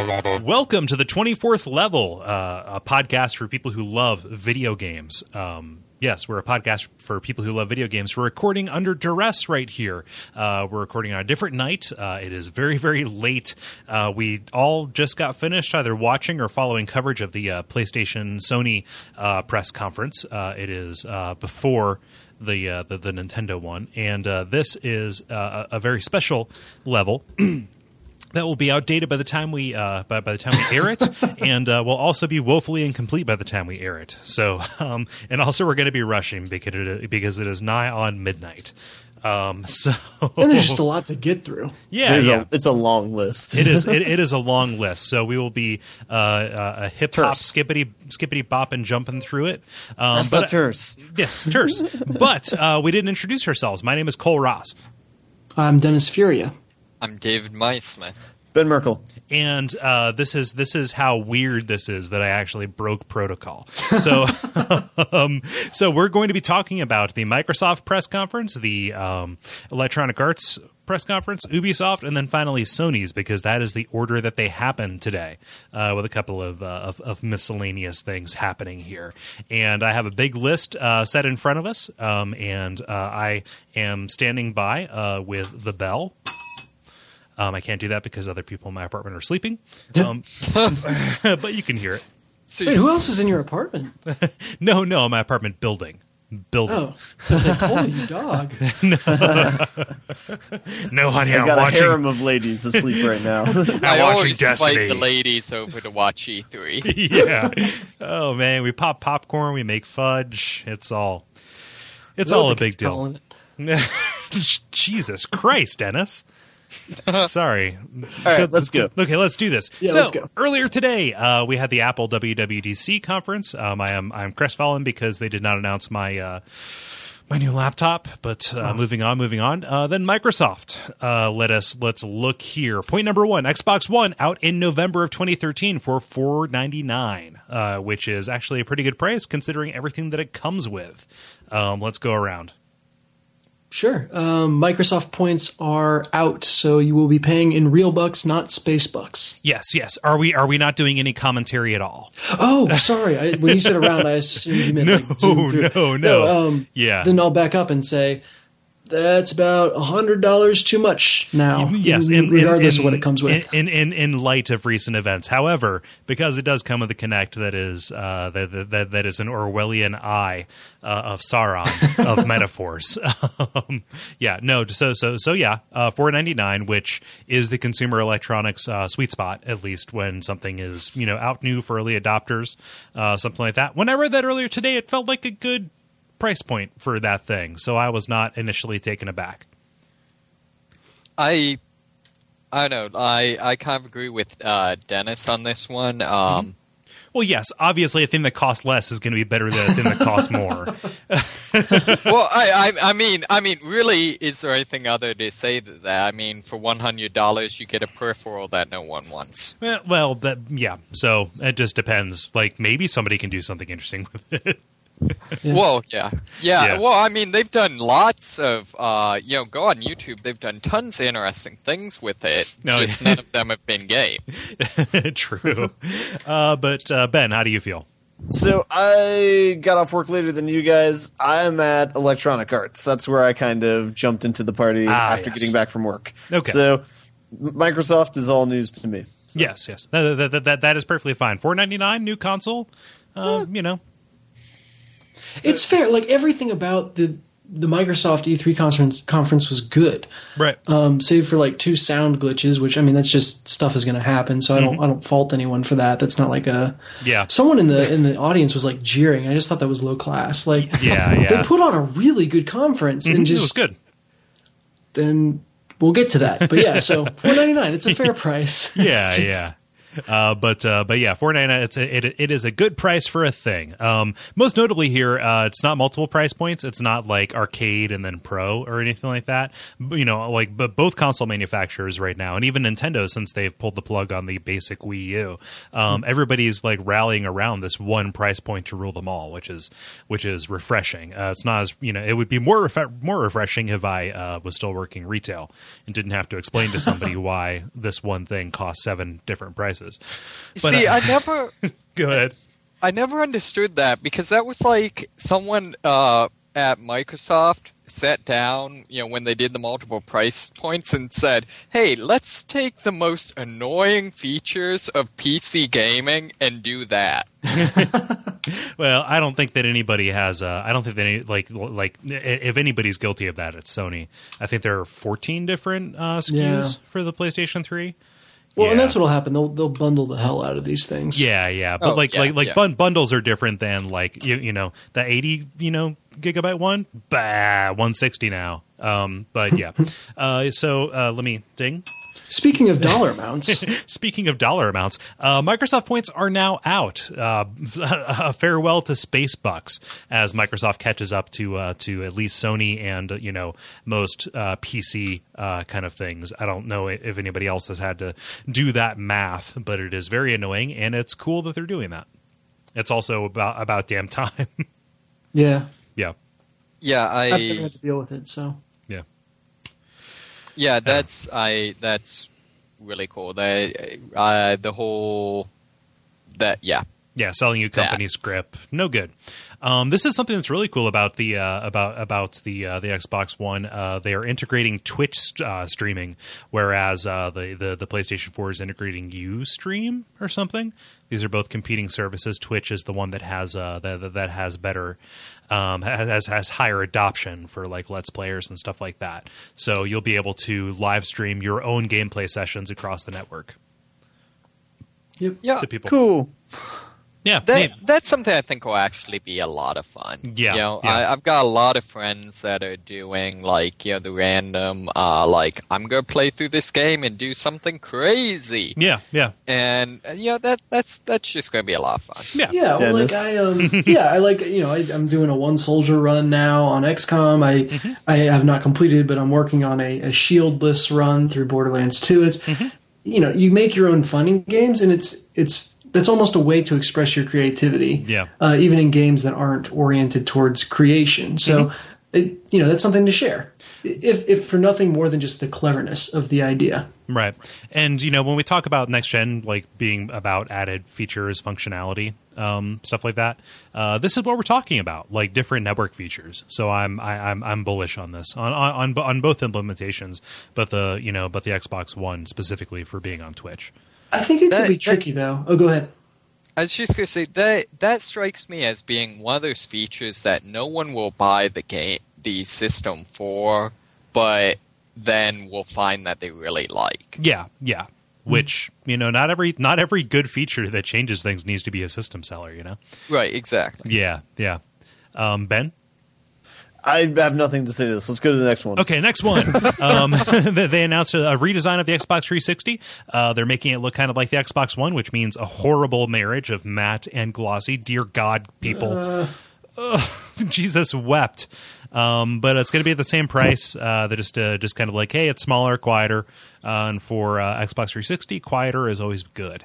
Welcome to the 24th Level, a podcast for people who love video games. Yes, we're a podcast for people who love video games. We're recording under duress right here. We're recording on a different night. It is very, very late. We all just got finished either watching or following coverage of the PlayStation Sony press conference. It is before the Nintendo one, and this is a very special level. That will be outdated by the time we by the time we air it, and will also be woefully incomplete by the time we air it. So, and also we're going to be rushing because it is nigh on midnight. And there's just a lot to get through. Yeah, it's a long list. It is a long list. So we will be a hip hop skippity bop and jumping through it. That's not terse. Yes, terse. But we didn't introduce ourselves. My name is Cole Ross. I'm Dennis Furia. I'm David Meismith. Ben Merkel. And this is how weird this is that I actually broke protocol. So, so we're going to be talking about the Microsoft press conference, the Electronic Arts press conference, Ubisoft, and then finally Sony's, because that is the order that they happen today, with a couple of miscellaneous things happening here. And I have a big list set in front of us, and I am standing by with the bell. I can't do that because other people in my apartment are sleeping. But you can hear it. Wait, who else is in your apartment? No, my apartment building. Oh, I was like, holy dog. No, honey, I I'm got watching. a harem of ladies asleep right now. I always Destiny. invite the ladies over to watch E3. Yeah. Oh man, we pop popcorn, we make fudge. It's all a big deal. Jesus Christ, Dennis. Sorry. All right, let's go. Okay, let's do this. Yeah, so let's go. earlier today, we had the Apple WWDC conference. I'm crestfallen because they did not announce my my new laptop. But moving on. Then Microsoft. Let's look here. Point number one: Xbox One out in November of 2013 for $499, which is actually a pretty good price considering everything that it comes with. Let's go around. Sure. Microsoft points are out, so you will be paying in real bucks, not space bucks. Yes. Are we not doing any commentary at all? Oh, sorry. When you said around, I assumed you meant like zoom through. No. Yeah. Then I'll back up and say that's about $100 too much now. Yes, regardless of what it comes with. In light of recent events, however, because it does come with a Kinect that is that is an Orwellian eye of Sauron of metaphors. $499, which is the consumer electronics sweet spot, at least when something is out new for early adopters, something like that. When I read that earlier today, it felt like a good price point for that thing, so I was not initially taken aback. I don't know. I kind of agree with Dennis on this one. Well, yes, obviously a thing that costs less is going to be better than a thing that costs more. Well, I mean, really, is there anything other to say to that? I mean, for $100, you get a peripheral that no one wants. Well, so it just depends. Like, maybe somebody can do something interesting with it. Yeah. Well, yeah. Well, I mean, they've done lots of, go on YouTube. They've done tons of interesting things with it. Just none of them have been games. True. But Ben, how do you feel? So I got off work later than you guys. I'm at Electronic Arts. That's where I kind of jumped into the party after getting back from work. Okay. So Microsoft is all news to me. So. Yes. That is perfectly fine. $499, new console. It's fair. Like everything about the Microsoft E3 conference was good, right? Save for like two sound glitches, which I mean that's just stuff is going to happen. So I don't fault anyone for that. That's not like Someone in the audience was like jeering. I just thought that was low class. Like they put on a really good conference and just it was good. Then we'll get to that. But yeah, so $499. It's a fair price. Yeah. But $499. It is a good price for a thing. Most notably here, it's not multiple price points. It's not like arcade and then pro or anything like that. But both console manufacturers right now, and even Nintendo, since they've pulled the plug on the basic Wii U, everybody's like rallying around this one price point to rule them all, which is refreshing. It's not as it would be more refreshing if I was still working retail and didn't have to explain to somebody why this one thing costs 7 different prices. services. But, see, I never... Go ahead. I never understood that, because that was like someone at Microsoft sat down, when they did the multiple price points and said, hey, let's take the most annoying features of PC gaming and do that. Well, I don't think that anybody has. I don't think that any, like if anybody's guilty of that, it's Sony. I think there are 14 different SKUs for the PlayStation 3. Well, and that's what'll happen. They'll bundle the hell out of these things. Yeah. But bundles are different than like the 80 gigabyte one. 160 now. But yeah. So let me ding. Speaking of dollar amounts. Microsoft points are now out. A farewell to Space Bucks as Microsoft catches up to at least Sony and most PC kind of things. I don't know if anybody else has had to do that math, but it is very annoying, and it's cool that they're doing that. It's also about damn time. Yeah. Yeah. Yeah, I've never had to deal with it, so. Yeah, that's really cool. The whole selling you company script, no good. This is something that's really cool about the Xbox One. They are integrating Twitch streaming, whereas the PlayStation 4 is integrating Ustream or something. These are both competing services. Twitch is the one that has that has better has higher adoption for like Let's Players and stuff like that. So you'll be able to live stream your own gameplay sessions across the network. Yep. Yeah. To people. Cool. Yeah, that's something I think will actually be a lot of fun. Yeah, I've got a lot of friends that are doing the random I'm gonna play through this game and do something crazy. Yeah, and that's just gonna be a lot of fun. Yeah. Well, I'm doing a one soldier run now on XCOM. I have not completed, but I'm working on a shieldless run through Borderlands 2. It's you make your own fun in games, and that's almost a way to express your creativity. Yeah. Even in games that aren't oriented towards creation. So, that's something to share. If for nothing more than just the cleverness of the idea. Right. And, when we talk about next gen, like being about added features, functionality, stuff like that, this is what we're talking about, like different network features. So I'm bullish on this on both implementations, but the Xbox One specifically for being on Twitch. I think it could be tricky, though. Oh, go ahead. I was just going to say, that strikes me as being one of those features that no one will buy the system for, but then will find that they really like. Yeah. Which, not every good feature that changes things needs to be a system seller, Right, exactly. Yeah. Ben? I have nothing to say to this. Let's go to the next one. Okay, next one. They announced a redesign of the Xbox 360. They're making it look kind of like the Xbox One, which means a horrible marriage of matte and glossy. Dear God, people. Jesus wept. But it's going to be at the same price. They're just kind of like, hey, it's smaller, quieter. And for Xbox 360, quieter is always good.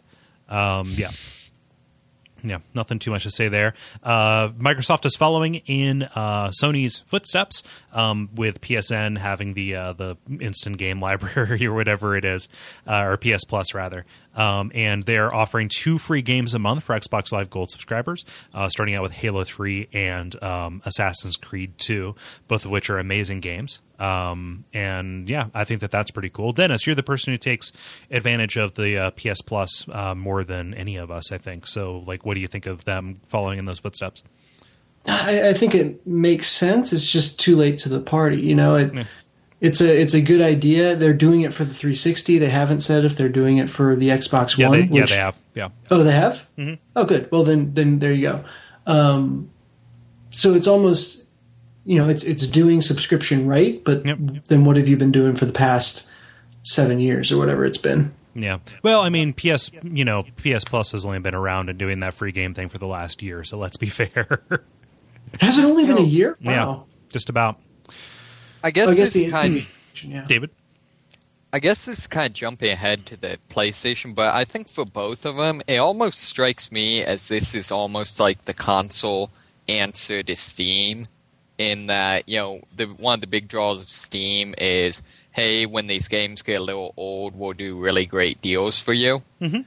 Yeah, nothing too much to say there. Microsoft is following in Sony's footsteps with PSN having the instant game library or whatever it is, or PS Plus rather. And they're offering 2 free games a month for Xbox Live Gold subscribers, starting out with Halo 3 and Assassin's Creed 2, both of which are amazing games. And yeah, I think that's pretty cool. Dennis, you're the person who takes advantage of the PS Plus more than any of us, I think. So, what do you think of them following in those footsteps? I think it makes sense. It's just too late to the party. It's a good idea. They're doing it for the 360. They haven't said if they're doing it for the Xbox One. They have. Yeah. Oh, they have? Mm-hmm. Oh, good. Well, then there you go. So it's almost, it's doing subscription right, but then what have you been doing for the past 7 years or whatever it's been? Yeah. Well, I mean, PS Plus has only been around and doing that free game thing for the last year, so let's be fair. Has it only been a year? Wow. Yeah, just about. I guess this is kind of, David? I guess this is kind of jumping ahead to the PlayStation, but I think for both of them, it almost strikes me as this is almost like the console answer to Steam, in that, one of the big draws of Steam is, hey, when these games get a little old, we'll do really great deals for you. Mm-hmm.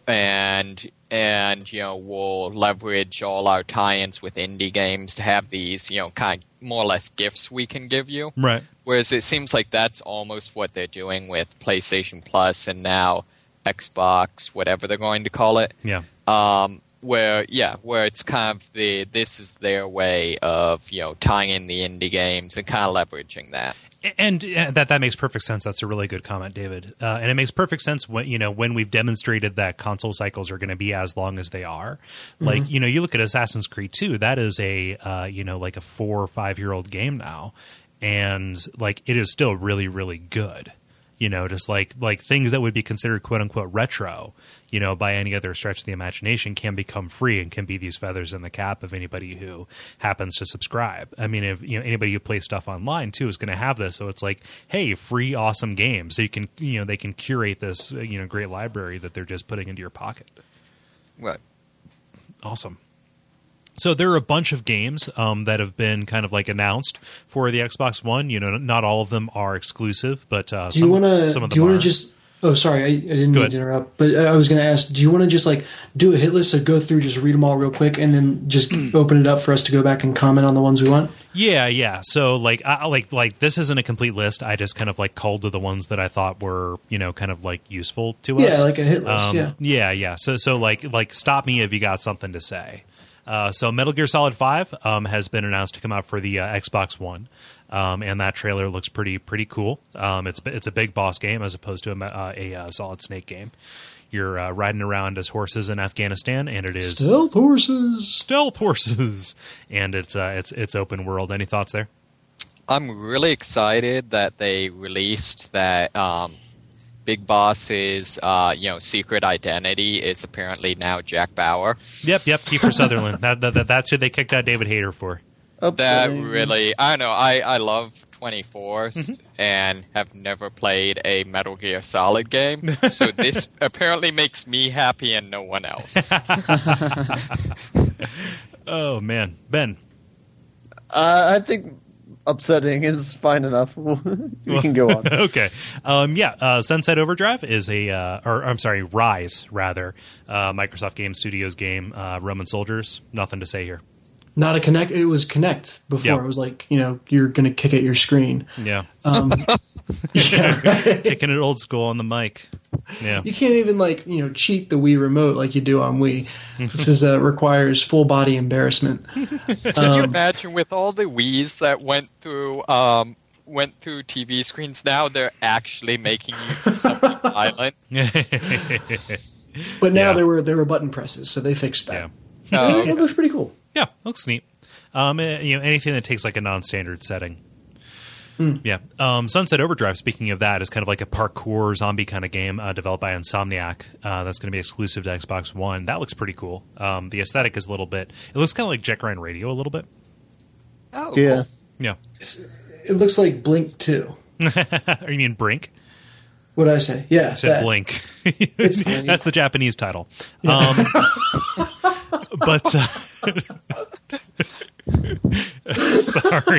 and we'll leverage all our tie-ins with indie games to have these, kind of more or less gifts we can give you. Right. Whereas it seems like that's almost what they're doing with PlayStation Plus and now Xbox, whatever they're going to call it. Yeah. Where it's kind of this is their way of, tying in the indie games and kind of leveraging that. And that makes perfect sense. That's a really good comment, David. And it makes perfect sense when we've demonstrated that console cycles are going to be as long as they are. Like, you look at Assassin's Creed 2, that is a, like a 4 or 5 year old game now. And like, it is still really, really good. Just like things that would be considered quote unquote retro, by any other stretch of the imagination can become free and can be these feathers in the cap of anybody who happens to subscribe. I mean, if anybody who plays stuff online too is going to have this. So it's like, hey, free, awesome game. So you can, they can curate this, great library that they're just putting into your pocket. Right. Awesome. So there are a bunch of games that have been kind of like announced for the Xbox One. Not all of them are exclusive, but some of them are. Do you want to just? Oh, sorry, I didn't mean to interrupt. But I was going to ask, do you want to just like do a hit list, so go through, just read them all real quick, and then just open it up for us to go back and comment on the ones we want? Yeah. So like this isn't a complete list. I just kind of like culled to the ones that I thought were kind of like useful to us. Yeah, like a hit list. Yeah. So like stop me if you got something to say. So Metal Gear Solid 5 has been announced to come out for the Xbox One, and that trailer looks pretty cool. It's a big boss game as opposed to a Solid Snake game. You're riding around as horses in Afghanistan, and it is stealth horses, and it's open world. Any thoughts there? I'm really excited that they released that. Big Boss's, secret identity is apparently now Jack Bauer. Yep, Kiefer Sutherland. That's who they kicked out David Hayter for. That really, I don't know. I love 24s and have never played a Metal Gear Solid game, so this apparently makes me happy and no one else. Oh man, Ben. I think upsetting is fine enough. We can go on. Okay. Sunset Overdrive is Rise, rather. Microsoft Game Studios game, Roman Soldiers. Nothing to say here. Not a Kinect. It was Kinect before. Yep. It was like, you're going to kick at your screen. Yeah. Kicking it old school on the mic. Yeah. You can't even cheat the Wii remote like you do on Wii. This requires full body embarrassment. Can you imagine with all the Wiis that went through TV screens? Now they're actually making you do something violent. But now there were button presses, so they fixed that. Yeah. It looks pretty cool. Yeah, looks neat. Anything that takes like a non-standard setting. Yeah. Sunset Overdrive, speaking of that, is kind of like a parkour zombie kind of game developed by Insomniac that's going to be exclusive to Xbox One. That looks pretty cool. The aesthetic is a little bit... It looks kind of like Jet Grind Radio a little bit. Oh, yeah. Cool. Yeah. It looks like Blink 2. Or you mean Brink? What'd I say? Yeah. I said Blink. That's the Japanese title. Yeah. But... sorry.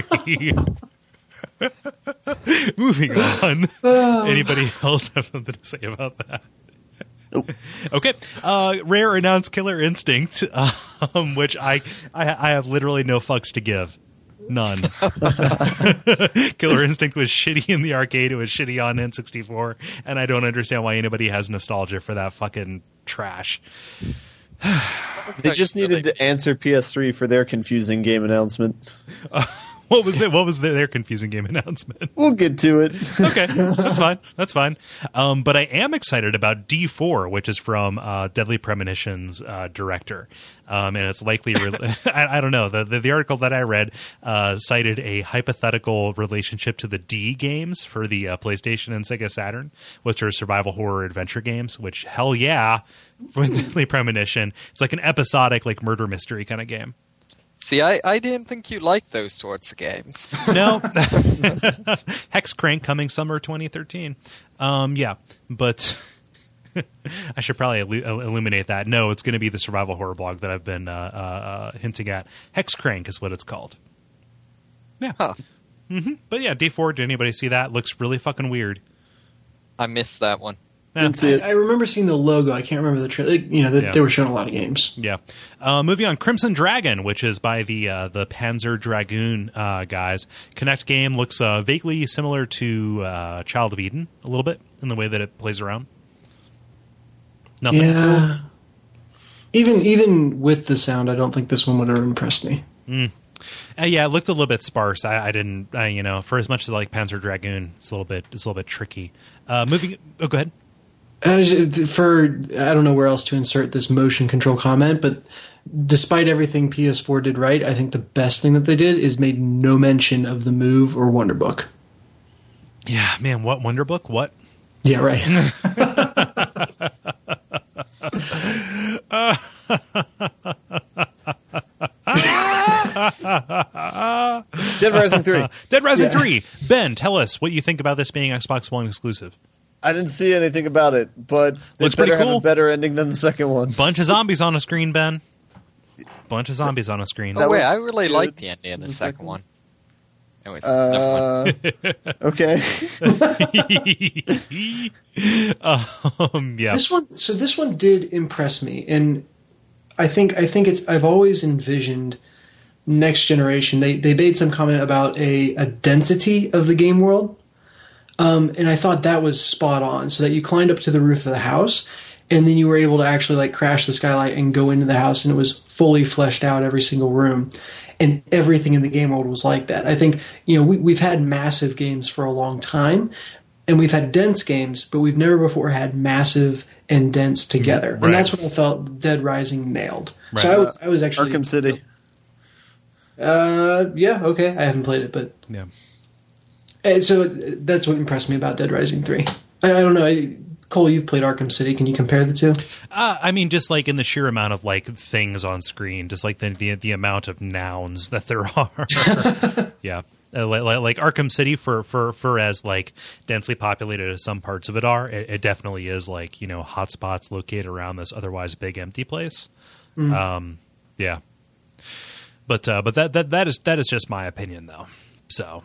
Moving on. Anybody else have something to say about that? Nope. Okay. Rare announced Killer Instinct, which I have literally no fucks to give. None. Killer Instinct was shitty in the arcade. It was shitty on N64, and I don't understand why anybody has nostalgia for that fucking trash. They just needed to answer PS3 for their confusing game announcement. What was their confusing game announcement? We'll get to it. Okay, that's fine. But I am excited about D4, which is from Deadly Premonition's director, and it's likely. I don't know. The article that I read cited a hypothetical relationship to the D games for the PlayStation and Sega Saturn, which are survival horror adventure games. Which hell yeah, with Deadly Premonition, it's like an episodic like murder mystery kind of game. See, I didn't think you liked those sorts of games. No. Hex Crank coming summer 2013. Yeah, but I should probably illuminate that. No, it's going to be the survival horror blog that I've been hinting at. Hex Crank is what it's called. Yeah. Huh. But yeah, D4, did anybody see that? Looks really fucking weird. I missed that one. Didn't see it. I remember seeing the logo. I can't remember the trailer. They were showing a lot of games. Yeah. Moving on, Crimson Dragon, which is by the Panzer Dragoon guys. Kinect game looks vaguely similar to Child of Eden a little bit in the way that it plays around. Nothing cool? Even with the sound, I don't think this one would have impressed me. Yeah, it looked a little bit sparse. I didn't, for as much as I like Panzer Dragoon, it's a little bit tricky. Go ahead. I don't know where else to insert this motion control comment, but despite everything PS4 did right, I think the best thing that they did is made no mention of the Move or Wonderbook. Yeah, man, what Wonderbook? What? Yeah, right. Dead Rising 3. Dead Rising 3. Ben, tell us what you think about this being Xbox One exclusive. I didn't see anything about it, but looks it better pretty cool. have a better ending than the second one. Bunch of zombies on a screen, Ben. Bunch of zombies on a screen. Oh, wait, I really liked the ending of the second one. Anyways, okay. Yeah. This one did impress me, and I think I've always envisioned next generation. They made some comment about a density of the game world. And I thought that was spot on, so that you climbed up to the roof of the house, and then you were able to actually crash the skylight and go into the house, and it was fully fleshed out, every single room, and everything in the game world was like that. I think we've had massive games for a long time, and we've had dense games, but we've never before had massive and dense together, right. And that's what I felt Dead Rising nailed. Right. So I was actually Arkham City. Yeah, okay, I haven't played it, but yeah. And so that's what impressed me about Dead Rising 3. I don't know. Cole, you've played Arkham City. Can you compare the two? Just in the sheer amount of things on screen, just the amount of nouns that there are. Yeah. Like Arkham City for as densely populated as some parts of it are, it definitely is hotspots located around this otherwise big empty place. Yeah. But that is just my opinion though. So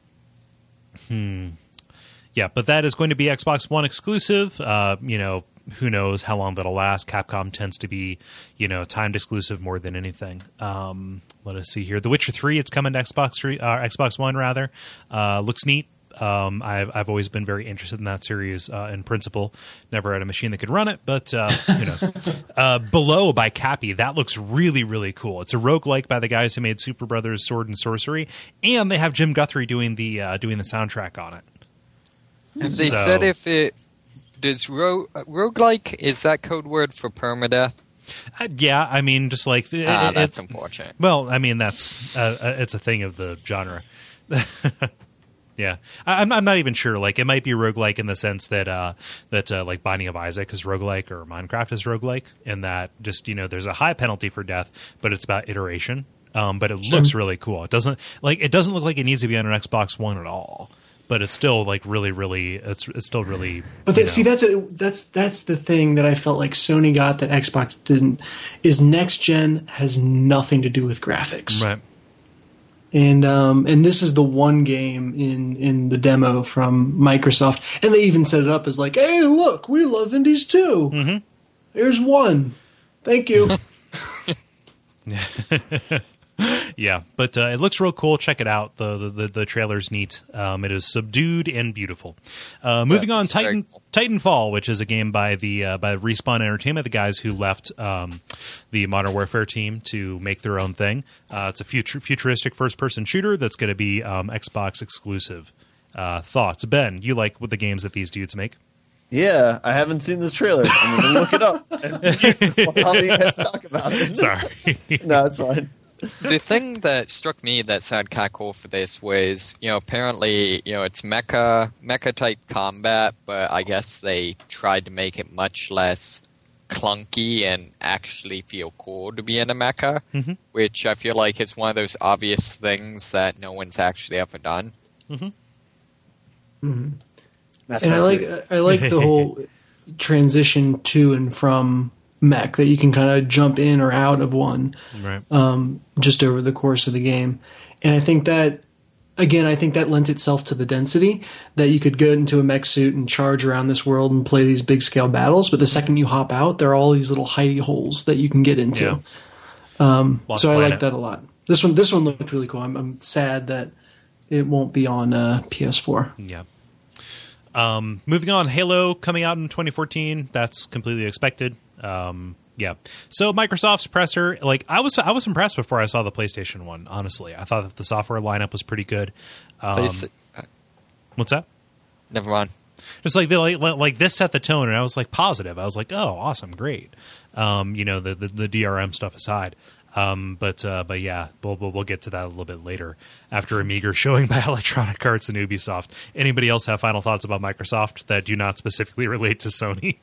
yeah, but that is going to be Xbox One exclusive. Who knows how long that'll last. Capcom tends to be, timed exclusive more than anything. Let us see here. The Witcher 3, it's coming to Xbox One rather. Looks neat. I've always been very interested in that series in principle. Never had a machine that could run it, but who knows. Below by Cappy, that looks really, really cool. It's a roguelike by the guys who made Super Brothers Sword and Sorcery, and they have Jim Guthrie doing the soundtrack on it. Have they said if it does roguelike, is that code word for permadeath? Yeah, just that's unfortunate. Well, that's it's a thing of the genre. Yeah, I'm not even sure. It might be roguelike in the sense that Binding of Isaac is roguelike or Minecraft is roguelike, in that just there's a high penalty for death, but it's about iteration. But it looks really cool. It doesn't look like it needs to be on an Xbox One at all. But it's still really, really. It's still really. But that's the thing that I felt like Sony got that Xbox didn't. Is next gen has nothing to do with graphics, right? And this is the one game in the demo from Microsoft, and they even set it up as hey, look, we love indies too. Mm-hmm. Here's one, thank you. Yeah, but it looks real cool. Check it out. The trailer's neat. It is subdued and beautiful. Moving on, Titanfall, which is a game by Respawn Entertainment, the guys who left the Modern Warfare team to make their own thing. It's a futuristic first-person shooter that's going to be Xbox exclusive. Thoughts, Ben? You like what the games that these dudes make? Yeah, I haven't seen this trailer. I'm going to look it up. I'll let you guys talk about it. Sorry. No, it's fine. The thing that struck me that sounded kind of cool for this was, apparently, it's mecha type combat, but I guess they tried to make it much less clunky and actually feel cool to be in a mecha, which I feel like is one of those obvious things that no one's actually ever done. Mm-hmm. Mm-hmm. And I like the whole transition to and from mech, that you can kind of jump in or out of one, right? Just over the course of the game. And I think that again, I think that lent itself to the density that you could go into a mech suit and charge around this world and play these big scale battles. But the second you hop out, there are all these little hidey holes that you can get into. Yeah. So I like that a lot. This one looked really cool. I'm sad that it won't be on PS4. Yeah. Moving on, Halo coming out in 2014. That's completely expected. Yeah. So Microsoft's presser, like I was impressed before I saw the PlayStation one. Honestly, I thought that the software lineup was pretty good. What's that? Never mind. Just like this set the tone, and I was like positive. I was like, oh, awesome, great. The DRM stuff aside. But yeah, we'll get to that a little bit later after a meager showing by Electronic Arts and Ubisoft. Anybody else have final thoughts about Microsoft that do not specifically relate to Sony?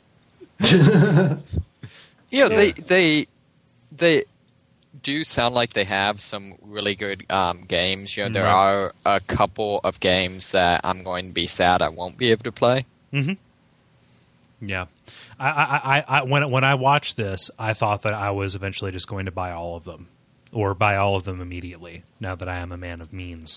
They do sound like they have some really good games. There are a couple of games that I'm going to be sad I won't be able to play. Mm-hmm. Yeah. When I watched this, I thought that I was eventually just going to buy all of them, or buy all of them immediately. Now that I am a man of means,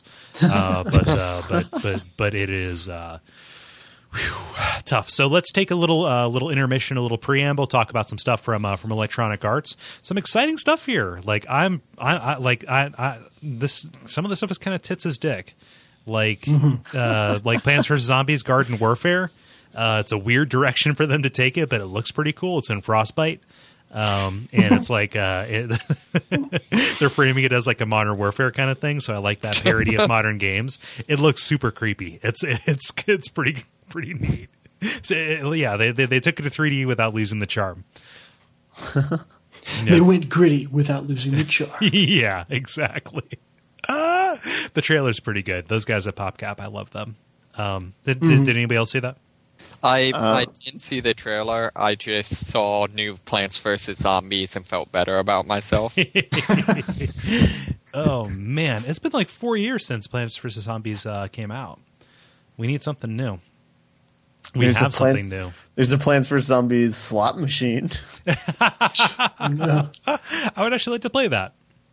but it is tough. So let's take a little intermission, a little preamble, talk about some stuff from Electronic Arts. Some exciting stuff here. Like some of the stuff is kind of tits as dick. Like Plants vs. Zombies Garden Warfare. It's a weird direction for them to take it, but it looks pretty cool. It's in Frostbite. And it's like they're framing it as like a Modern Warfare kind of thing. So I like that parody of modern games. It looks super creepy. It's pretty neat. So, they took it to 3D without losing the charm. They went gritty without losing the charm. Yeah, exactly. The trailer's pretty good. Those guys at PopCap, I love them. Did anybody else see that? I didn't see the trailer. I just saw new Plants vs. Zombies and felt better about myself. Oh, man. It's been like 4 years since Plants vs. Zombies came out. We need something new. Something new. There's a Plants vs. Zombies slot machine. No. I would actually like to play that.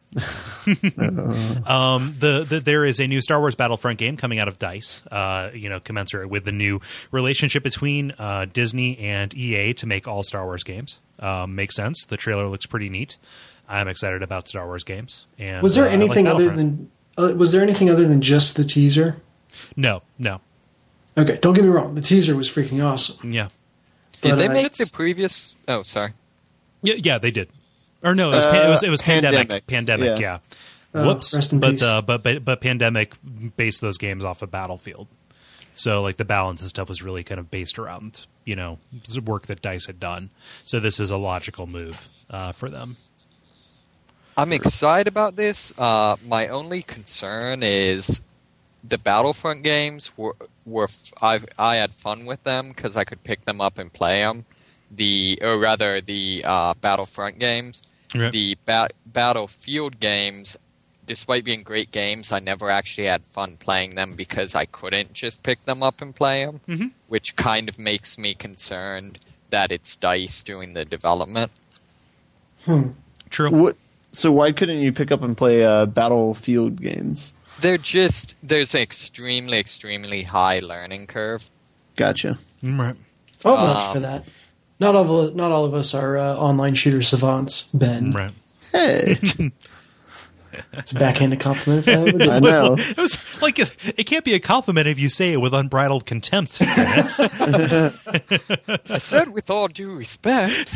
There is a new Star Wars Battlefront game coming out of DICE, commensurate with the new relationship between Disney and EA to make all Star Wars games. Makes sense. The trailer looks pretty neat. I'm excited about Star Wars games. And was there anything other than just the teaser? No. Okay, don't get me wrong. The teaser was freaking awesome. Yeah. Did they make the previous? Oh, sorry. Yeah, they did. Or no, it was Pandemic. Pandemic, yeah. Whoops. Rest in peace. But Pandemic based those games off of Battlefield. So like the balance and stuff was really kind of based around, work that DICE had done. So this is a logical move for them. I'm excited about this. My only concern is the Battlefront games I had fun with them because I could pick them up and play them. The Battlefront games. Right. The Battlefield games, despite being great games, I never actually had fun playing them because I couldn't just pick them up and play them, which kind of makes me concerned that it's DICE doing the development. True. So why couldn't you pick up and play Battlefield games? There's an extremely, extremely high learning curve. Gotcha. Right. Oh, much for that. Not all of us are online shooter savants, Ben. Right. Hey. It's a backhanded compliment. If I ever did. I know. It was like it can't be a compliment if you say it with unbridled contempt, Dennis. I said with all due respect.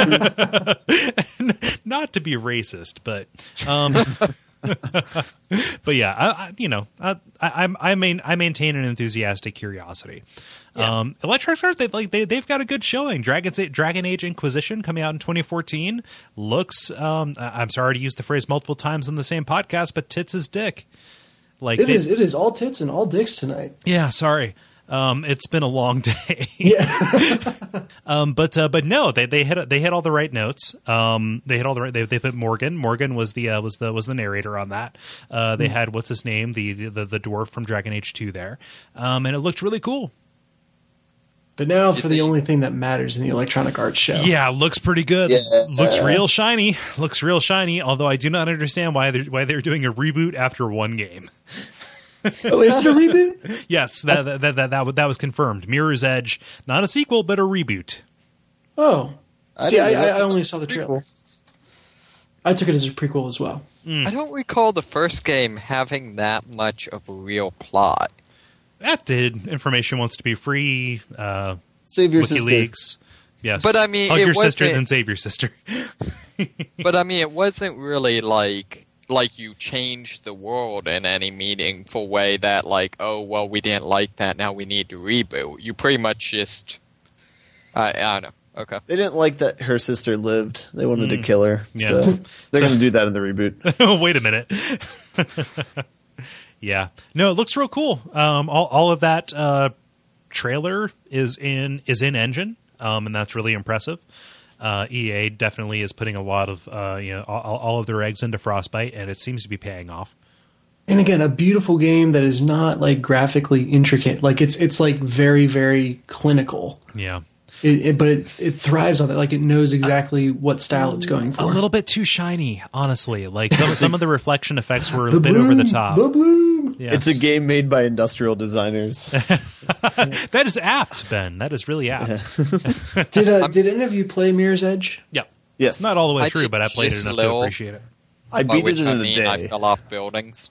Not to be racist, but but yeah, I maintain an enthusiastic curiosity. Yeah. Electronic Arts, they've got a good showing. Dragon Age Inquisition coming out in 2014 looks. I'm sorry to use the phrase multiple times on the same podcast, but tits is dick. It is all tits and all dicks tonight. Yeah, sorry. It's been a long day. Yeah. But no, they hit all the right notes. They hit all the right. They put Morgan. Morgan was the narrator on that. They had what's his name, the dwarf from Dragon Age 2 there, and it looked really cool. But now for the only thing that matters in the Electronic Arts show. Yeah, looks pretty good. Yeah. Looks real shiny. Although I do not understand why they're doing a reboot after one game. Oh, is it a reboot? Yes, that was confirmed. Mirror's Edge, not a sequel, but a reboot. Oh. See, I only saw the trailer. I took it as a prequel as well. I don't recall the first game having that much of a real plot. That did. Information wants to be free. Save your WikiLeaks. sister. Yes. But I mean, hug your sister, then save your sister. But I mean, it wasn't really like you changed the world in any meaningful way that like, oh, well, we didn't like that, now we need to reboot. You pretty much just... I don't know. Okay. They didn't like that her sister lived. They wanted to kill her. Yeah. So they're going to do that in the reboot. Wait a minute. Yeah. No, it looks real cool. All of that trailer is in engine, and that's really impressive. EA definitely is putting a lot of all of their eggs into Frostbite, and it seems to be paying off. And again, a beautiful game that is not like graphically intricate. Like it's like very, very clinical. Yeah. But it thrives on it. Like it knows exactly what style it's going for. A little bit too shiny, honestly. Like some of the reflection effects were a bit over the top. The bloom. Yes. It's a game made by industrial designers. That is apt, Ben. That is really apt. Did any of you play Mirror's Edge? Yeah. Yes. Not all the way through, but I played it enough to appreciate it. I beat it in a day. I fell off buildings.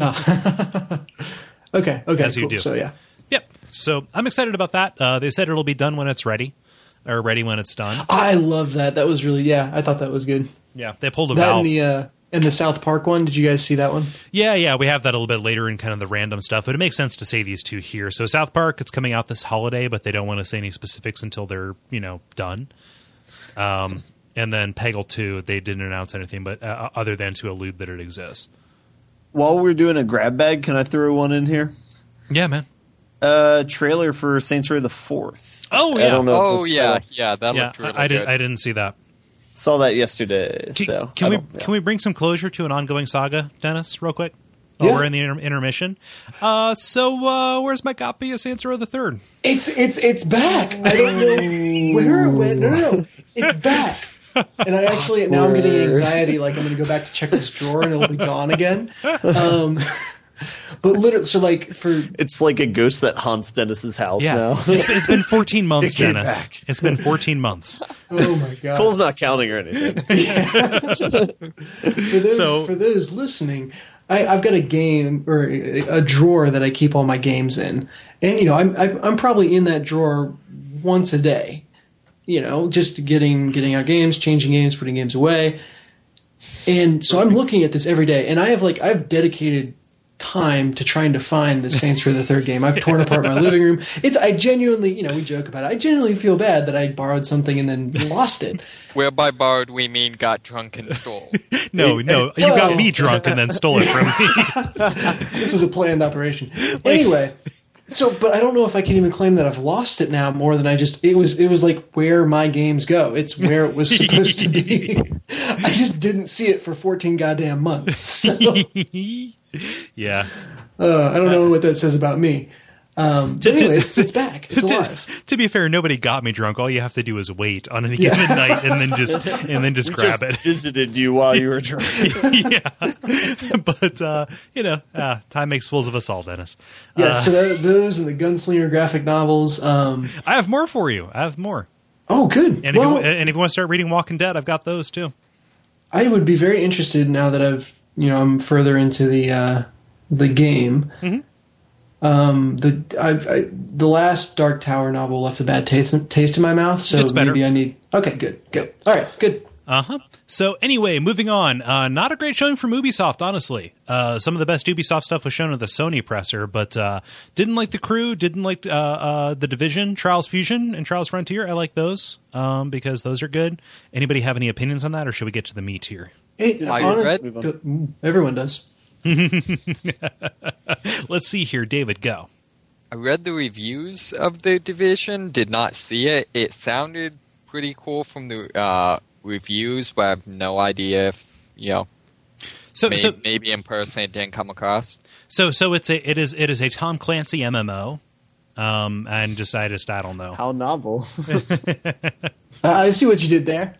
Okay. As you cool. do. So yeah. Yep. So I'm excited about that. They said it'll be done when it's ready, or ready when it's done. I love that. That was really I thought that was good. Yeah, they pulled a that Valve. And the South Park one. Did you guys see that one? Yeah. We have that a little bit later in kind of the random stuff, but it makes sense to say these two here. So South Park, it's coming out this holiday, but they don't want to say any specifics until they're done. And then Peggle 2, they didn't announce anything, but other than to allude that it exists. While we're doing a grab bag, can I throw one in here? Yeah, man. Trailer for Saints Row the 4th. Oh yeah. I don't know yeah, that looked really good. I didn't see that. Saw that yesterday. Can we bring some closure to an ongoing saga, Dennis, real quick? While we're in the intermission. So where's my copy of Saints Row the 3rd? It's back. I don't know where it went. No, it's back. And now I'm getting anxiety. Like I'm going to go back to check this drawer and it'll be gone again. But literally, so like it's like a ghost that haunts Dennis's house now. It's been 14 months, Dennis. It's been 14 months. Oh my god! Cole's not counting or anything. For those listening, I've got a game or a drawer that I keep all my games in, and I'm probably in that drawer once a day. Just getting out games, changing games, putting games away, and so I'm looking at this every day, and I've dedicated time to trying to find the Saints Row the 3rd game. I've torn apart my living room. I genuinely, we joke about it. I genuinely feel bad that I borrowed something and then lost it. Where by borrowed we mean got drunk and stole. No, you got me drunk and then stole it from me. This was a planned operation. Anyway, but I don't know if I can even claim that I've lost it now more than it was like where my games go. It's where it was supposed to be. I just didn't see it for 14 goddamn months. So. Yeah. I don't know what that says about me. Anyway, it's back. It's alive. To be fair, nobody got me drunk. All you have to do is wait on any given night and then just grab it. Visited you while you were drunk. Yeah. But time makes fools of us all, Dennis. Yeah, so those and the Gunslinger graphic novels. I have more for you. I have more. Oh, good. And if you want to start reading Walking Dead, I've got those too. I would be very interested now that I'm further into the game. Mm-hmm. The last Dark Tower novel left a bad taste in my mouth, so maybe I need. Okay, good. All right, good. So anyway, moving on. Not a great showing from Ubisoft, honestly. Some of the best Ubisoft stuff was shown at the Sony presser, but didn't like The Crew, didn't like The Division, Trials Fusion, and Trials Frontier. I like those because those are good. Anybody have any opinions on that, or should we get to the meat here? Everyone does. Let's see here. David, go. I read the reviews of The Division, did not see it. It sounded pretty cool from the reviews, but I have no idea if, maybe in person it didn't come across. So it is a Tom Clancy MMO, and I don't know. How novel. I see what you did there.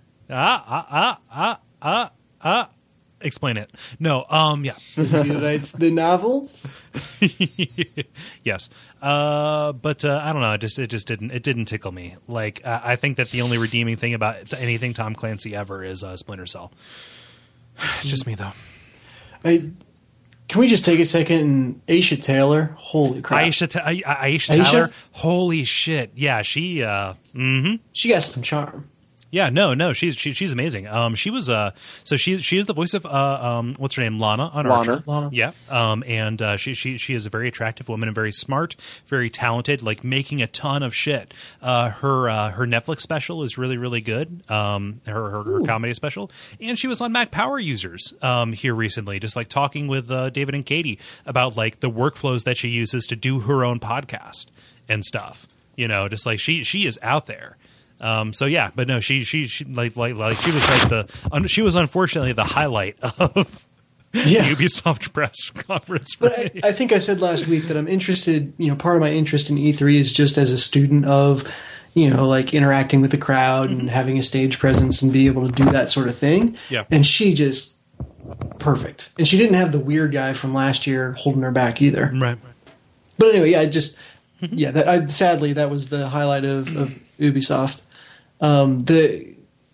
Explain it. No, yeah. He writes the novels? Yes, but I don't know. It didn't tickle me. Like I think that the only redeeming thing about anything Tom Clancy ever is Splinter Cell. It's just me though. Can we just take a second and Aisha Taylor? Holy crap! Aisha Tyler. Holy shit! Yeah, she. She got some charm. Yeah, no, she's amazing. She was so she is the voice of what's her name, Lana on Archer. Lana. Yeah, and she is a very attractive woman and very smart, very talented, like making a ton of shit. Her Netflix special is really really good. Her comedy special, and she was on Mac Power Users here recently, just like talking with David and Katie about like the workflows that she uses to do her own podcast and stuff. You know, just like she is out there. So yeah, but no, she like she was like she was unfortunately the highlight of the Ubisoft press conference. But I think I said last week that I'm interested. You know, part of my interest in E3 is just as a student of, you know, like interacting with the crowd and having a stage presence and be able to do that sort of thing. Yeah, and she just perfect, and she didn't have the weird guy from last year holding her back either. Right. But anyway, I just sadly that was the highlight of Ubisoft. All the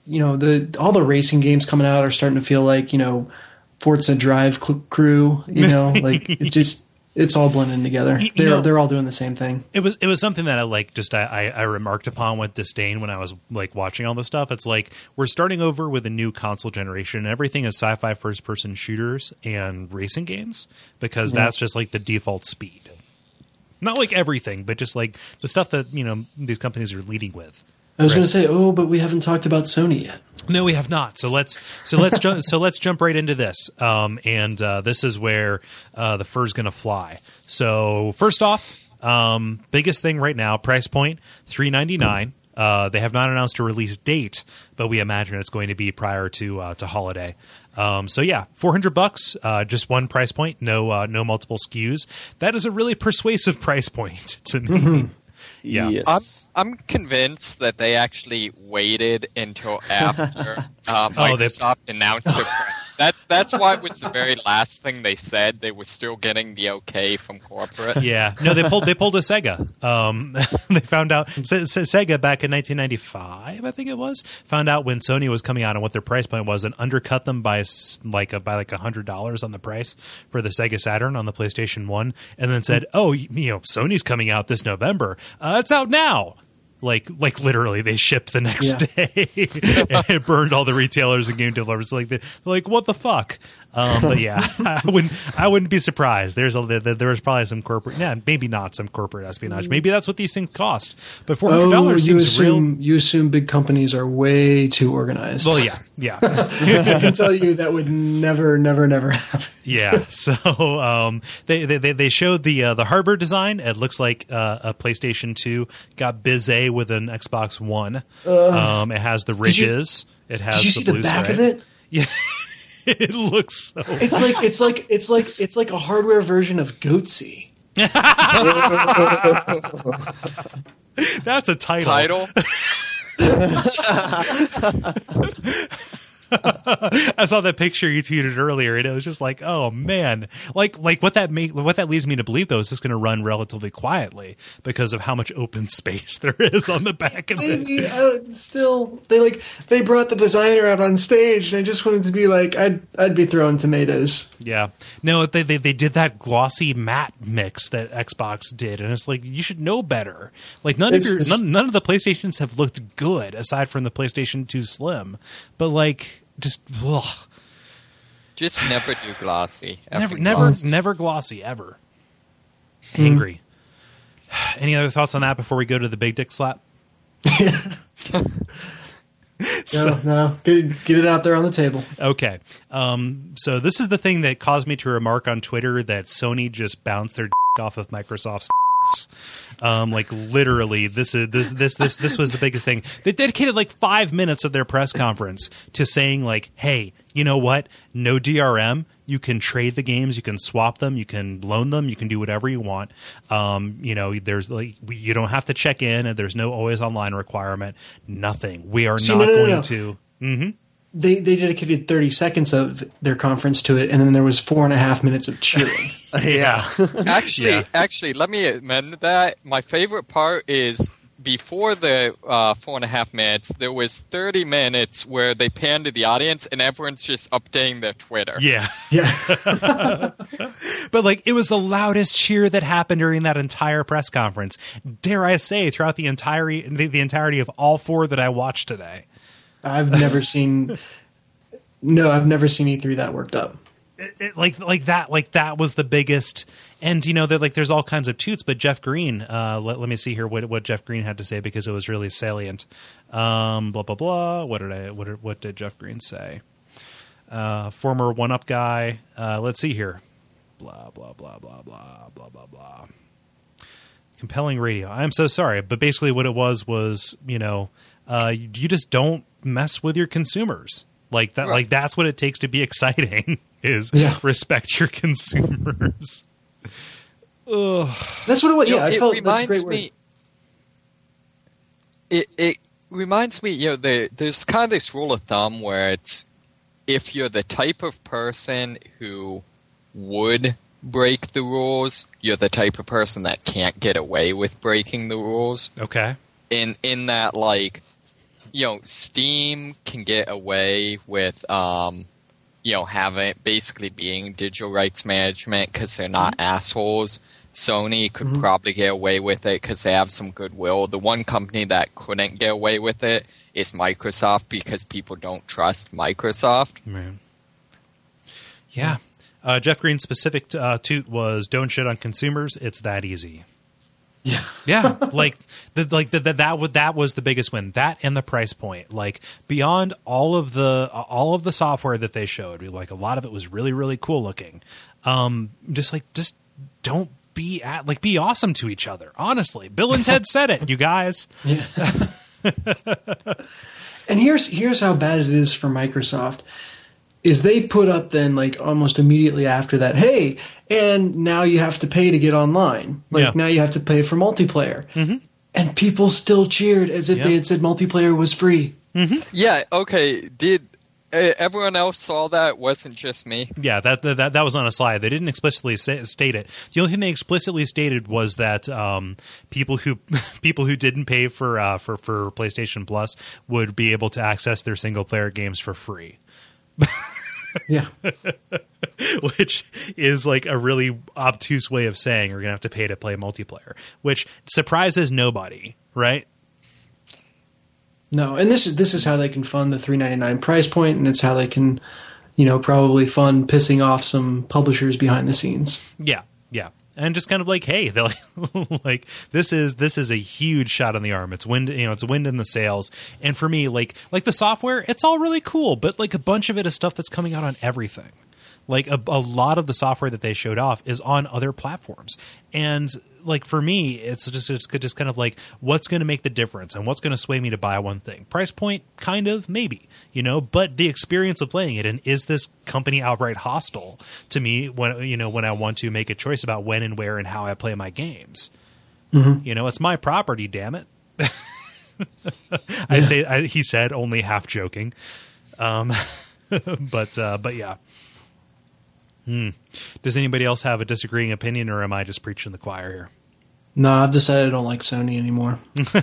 racing games coming out are starting to feel like, you know, Forza Drive Crew, you know, like it's all blending together. They're all doing the same thing. It was something that I remarked upon with disdain when I was like watching all this stuff. It's like we're starting over with a new console generation and everything is sci-fi first person shooters and racing games because that's just like the default speed. Not like everything, but just like the stuff that, you know, these companies are leading with. I was going to say, but we haven't talked about Sony yet. No, we have not. So let's jump right into this. This is where the fur's going to fly. So first off, biggest thing right now, price point $399. They have not announced a release date, but we imagine it's going to be prior to holiday. So yeah, $400, just one price point, no multiple SKUs. That is a really persuasive price point to me. Yeah, yes. I'm convinced that they actually waited until after Microsoft announced it. That's why it was the very last thing they said. They were still getting the okay from corporate. Yeah, no, they pulled a Sega. They found out Sega back in 1995, I think it was, found out when Sony was coming out and what their price point was, and undercut them by like $100 on the price for the Sega Saturn on the PlayStation 1, and then said, "Oh, you know, Sony's coming out this November. It's out now." Like literally, they shipped the next day and it burned all the retailers and game developers. They're like, what the fuck? But yeah, I wouldn't be surprised. There was probably some corporate, maybe not some corporate espionage. Maybe that's what these things cost. But $400 seems real. You assume big companies are way too organized. Well, yeah. I can tell you that would never happen. Yeah. So they showed the hardware design. It looks like a PlayStation 2 got bizet with an Xbox One. It has the ridges. It has. Did you see the back of it? Yeah. It looks so. It's like a hardware version of Goatsy. That's a title. I saw that picture you tweeted earlier, and it was just like, oh man, like what that leads me to believe though is just going to run relatively quietly because of how much open space there is on the back of it. Still, they brought the designer out on stage, and I just wanted to be like, I'd be throwing tomatoes. Yeah, no, they did that glossy matte mix that Xbox did, and it's like you should know better. Like none of the PlayStations have looked good aside from the PlayStation 2 Slim, but like. Just never do glossy. Never glossy ever. Angry. Any other thoughts on that before we go to the big dick slap? No. Get it out there on the table. Okay. So this is the thing that caused me to remark on Twitter that Sony just bounced their off of Microsoft's. Like literally, this was the biggest thing. They dedicated like 5 minutes of their press conference to saying like, "Hey, you know what? No DRM. You can trade the games. You can swap them. You can loan them. You can do whatever you want. There's like you don't have to check in, and there's no always online requirement. Nothing. We are not going to." Mm-hmm. they dedicated 30 seconds of their conference to it, and then there was 4.5 minutes of cheering. Yeah. Actually, let me amend that. My favorite part is before the 4.5 minutes, there was 30 minutes where they panned to the audience and everyone's just updating their Twitter. Yeah. But like, it was the loudest cheer that happened during that entire press conference. Dare I say, throughout the entirety of all 4 that I watched today. I've never seen E3 that worked up. That was the biggest. And there's all kinds of toots, but Jeff Green, let me see here what Jeff Green had to say, because it was really salient. Blah blah blah. What did Jeff Green say? Former 1UP guy. Let's see here. Blah blah blah blah blah blah blah blah. Compelling radio. I'm so sorry, but basically what it was you just don't mess with your consumers like that. Right. Like that's what it takes to be exciting. Is respect your consumers. That's what it was. Yeah, I felt that's a great word. It reminds me, there's kind of this rule of thumb where it's if you're the type of person who would break the rules, you're the type of person that can't get away with breaking the rules. Okay. In that, like, Steam can get away with having basically being digital rights management because they're not assholes. Sony could probably get away with it because they have some goodwill. The one company that couldn't get away with it is Microsoft because people don't trust Microsoft. Man. Yeah. Jeff Green's specific toot was don't shit on consumers. It's that easy. Yeah. Yeah. That was the biggest win. That and the price point. Like beyond all of the software that they showed, like a lot of it was really, really cool looking. Just don't be awesome to each other. Honestly, Bill and Ted said it, you guys. Yeah. And here's how bad it is for Microsoft. Is they put up then like almost immediately after that, hey, and now you have to pay to get online. Now you have to pay for multiplayer. Mm-hmm. And people still cheered as if they had said multiplayer was free. Mm-hmm. Yeah, okay. Did everyone else saw that? It wasn't just me. Yeah, that was on a slide. They didn't explicitly state it. The only thing they explicitly stated was that people who didn't pay for PlayStation Plus would be able to access their single player games for free. Yeah. Which is like a really obtuse way of saying we're going to have to pay to play multiplayer, which surprises nobody, right? No, and this is how they can fund the $3.99 price point, and it's how they can, probably fund pissing off some publishers behind the scenes. Yeah, yeah. And just kind of like, hey, they're like this is a huge shot on the arm. It's wind, it's wind in the sails. And for me, like the software, it's all really cool, but like a bunch of it is stuff that's coming out on everything. Like a lot of the software that they showed off is on other platforms. And like for me, it's just kind of like what's going to make the difference and what's going to sway me to buy one thing. Price point, kind of, maybe, but the experience of playing it, and is this company outright hostile to me when I want to make a choice about when and where and how I play my games. Mm-hmm. It's my property, damn it. He said, only half joking. But yeah. Does anybody else have a disagreeing opinion, or am I just preaching the choir here? No, I've decided I don't like Sony anymore.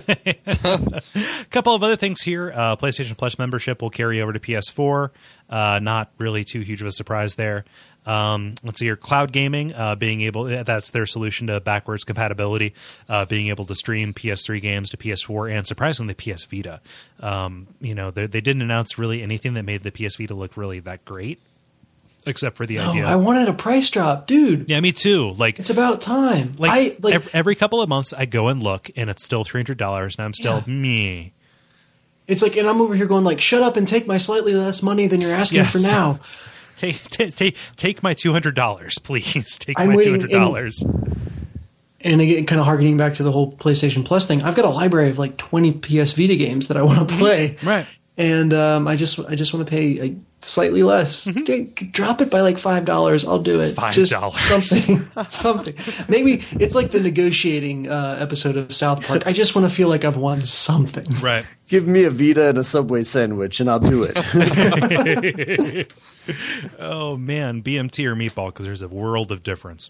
A couple of other things here. PlayStation Plus membership will carry over to PS4. Not really too huge of a surprise there. Let's see here. Cloud gaming, that's their solution to backwards compatibility, being able to stream PS3 games to PS4 and surprisingly PS Vita. They didn't announce really anything that made the PS Vita look really that great. Except for the idea. I wanted a price drop, dude. Yeah, me too. Like it's about time. Every couple of months, I go and look, and it's still $300, and I'm still me. It's like, and I'm over here going like, shut up and take my slightly less money than you're asking for now. Take my $200, please. Take my $200. And again, kind of harkening back to the whole PlayStation Plus thing, I've got a library of like 20 PS Vita games that I want to play. Right. and I just want to pay slightly less. Mm-hmm. Drop it by like $5. I'll do it. $5. Just something. Maybe it's like the negotiating episode of South Park. I just want to feel like I've won something. Right. Give me a Vita and a Subway sandwich, and I'll do it. Oh man, BMT or meatball, because there's a world of difference.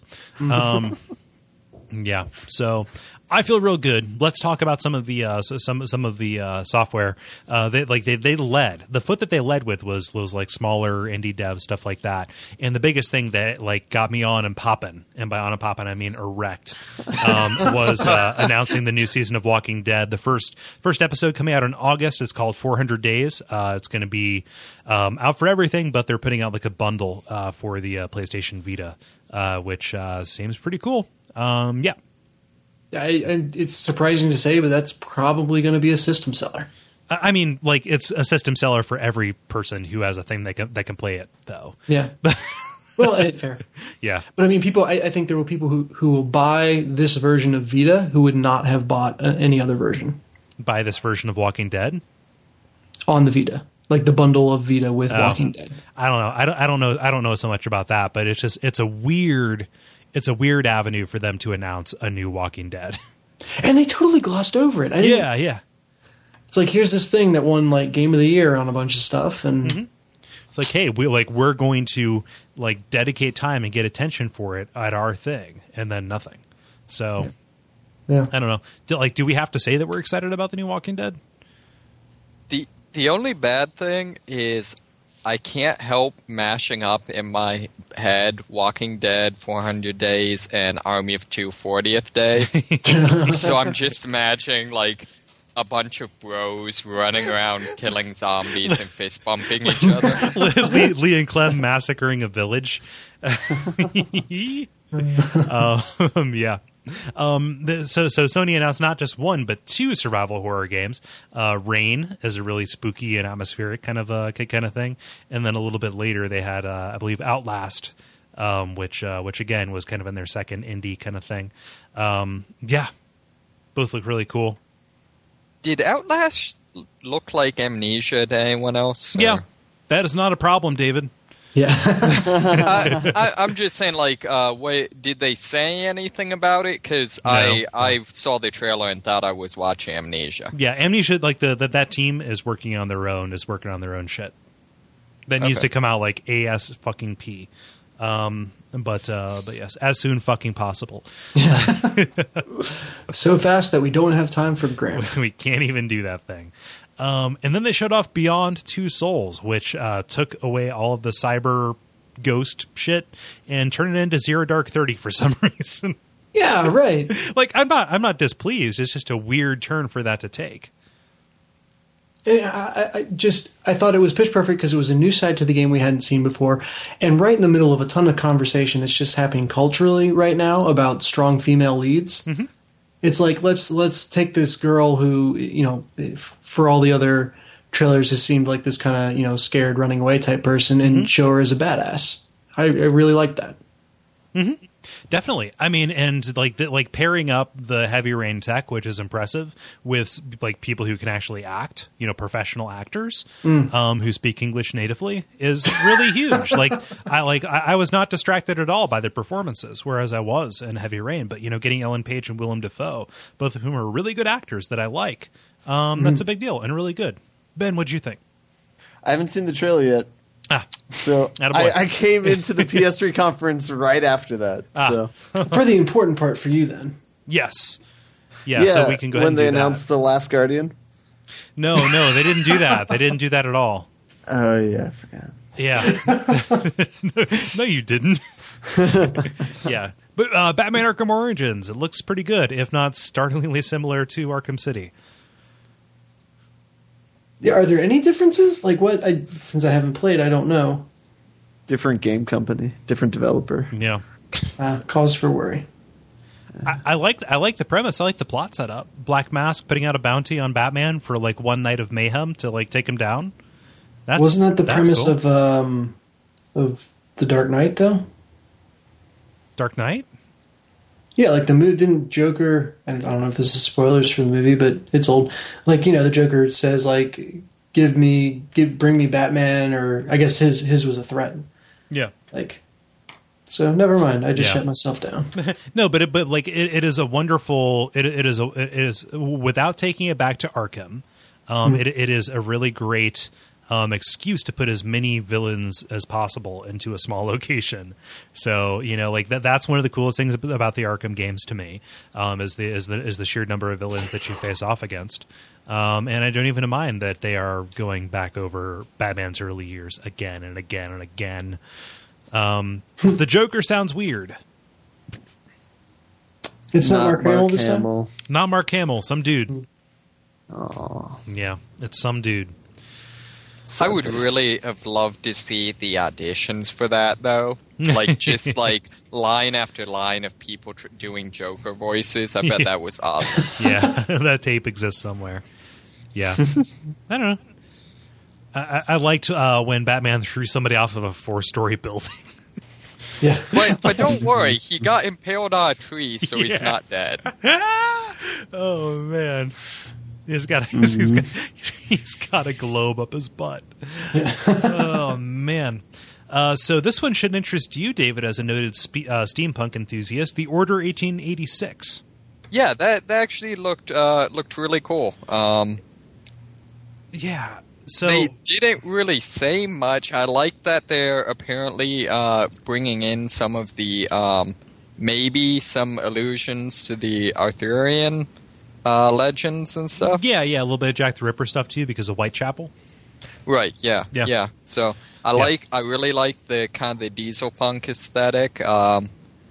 Yeah, so I feel real good. Let's talk about some of the software. They led. The foot that they led with was like smaller indie dev stuff like that. And the biggest thing that like got me on and popping, and by on and popping I mean erect, was announcing the new season of Walking Dead. The first episode coming out in August. It's called 400 Days. It's going to be out for everything, but they're putting out like a bundle for the PlayStation Vita, which seems pretty cool. Yeah. It's surprising to say, but that's probably going to be a system seller. I mean, like it's a system seller for every person who has a thing that can play it, though. Yeah. Well, fair. Yeah. But I mean, I think there will people who will buy this version of Vita who would not have bought any other version. Buy this version of Walking Dead? On the Vita. Like the bundle of Vita with Walking Dead. I don't know. I don't know so much about that, but it's a weird avenue for them to announce a new Walking Dead. And they totally glossed over it. Yeah. It's like, here's this thing that won like Game of the Year on a bunch of stuff, and it's like, hey, we're going to like dedicate time and get attention for it at our thing, and then nothing. So, yeah. I don't know. Do we have to say that we're excited about the new Walking Dead? The only bad thing is I can't help mashing up in my head Walking Dead, 400 Days, and Army of Two 40th Day. So I'm just imagining like a bunch of bros running around killing zombies and fist bumping each other. Lee and Clem massacring a village. Yeah. So Sony announced not just one but two survival horror games. Rain is a really spooky and atmospheric kind of thing, and then a little bit later they had I believe Outlast, which again was kind of in their second indie kind of thing. Yeah, both look really cool. Did Outlast look like Amnesia to anyone else? Yeah, that is not a problem, David. Yeah. I'm just saying, like, did they say anything about it? Because No. I saw the trailer and thought I was watching Amnesia. Yeah, Amnesia, like that team is working on their own shit. That needs to come out like AS fucking P. But yes, as soon fucking possible. So fast that we don't have time for Graham. We can't even do that thing. And then they showed off Beyond Two Souls, which took away all of the cyber ghost shit and turned it into Zero Dark 30 for some reason. Yeah, right. Like I'm not displeased. It's just a weird turn for that to take. I thought it was pitch perfect because it was a new side to the game we hadn't seen before, and right in the middle of a ton of conversation that's just happening culturally right now about strong female leads. Mm-hmm. It's like let's take this girl who, for all the other trailers has seemed like this kind of scared running away type person, and show her as a badass. I really like that. Mm-hmm. Definitely. I mean, and like pairing up the Heavy Rain tech, which is impressive, with like people who can actually act, professional actors who speak English natively, is really huge. I was not distracted at all by the performances, whereas I was in Heavy Rain. But getting Ellen Page and Willem Dafoe, both of whom are really good actors that I like, that's a big deal and really good. Ben, what'd you think? I haven't seen the trailer yet. So I came into the PS3 conference right after that. So for the important part for you then. Yes. Yeah, so we can go ahead and do that. When they announced The Last Guardian? No, they didn't do that. They didn't do that at all. Oh, yeah, I forgot. Yeah. No, you didn't. Yeah. But Batman Arkham Origins, it looks pretty good, if not startlingly similar to Arkham City. Yeah, are there any differences? Like what? Since I haven't played, I don't know. Different game company, different developer. Yeah. Cause for worry. I like the premise. I like the plot setup. Black Mask putting out a bounty on Batman for like one night of mayhem to take him down. Wasn't that the premise cool. of The Dark Knight though? Dark Knight? Yeah, like the movie, didn't Joker, and I don't know if this is spoilers for the movie, but it's old. The Joker says, bring me Batman, or I guess his was a threat. Yeah. Like, so never mind. I just shut myself down. No, but it is a wonderful. It is without taking it back to Arkham. It is a really great excuse to put as many villains as possible into a small location. So like that's one of the coolest things about the Arkham games to me, is the sheer number of villains that you face off against. And I don't even mind that they are going back over Batman's early years again and again and again. The Joker sounds weird. It's not Mark Hamill this time? Not Mark Hamill, some dude. Aww. Yeah, it's some dude. I would really have loved to see the auditions for that, though. Like, just like line after line of people doing Joker voices. I bet that was awesome. Yeah, that tape exists somewhere. Yeah. I don't know. I liked when Batman threw somebody off of a 4-story building. Yeah, but don't worry, he got impaled on a tree, so he's not dead. Oh man, he's got a globe up his butt. Oh man. So this one should interest you, David, as a noted steampunk enthusiast. The Order 1886. Yeah, that actually looked really cool. Yeah. So they didn't really say much. I like that they're apparently bringing in some of the maybe some allusions to the Arthurian legends and stuff. Yeah, a little bit of Jack the Ripper stuff too because of Whitechapel. Right. Yeah. So I really like the kind of the diesel punk aesthetic. I'm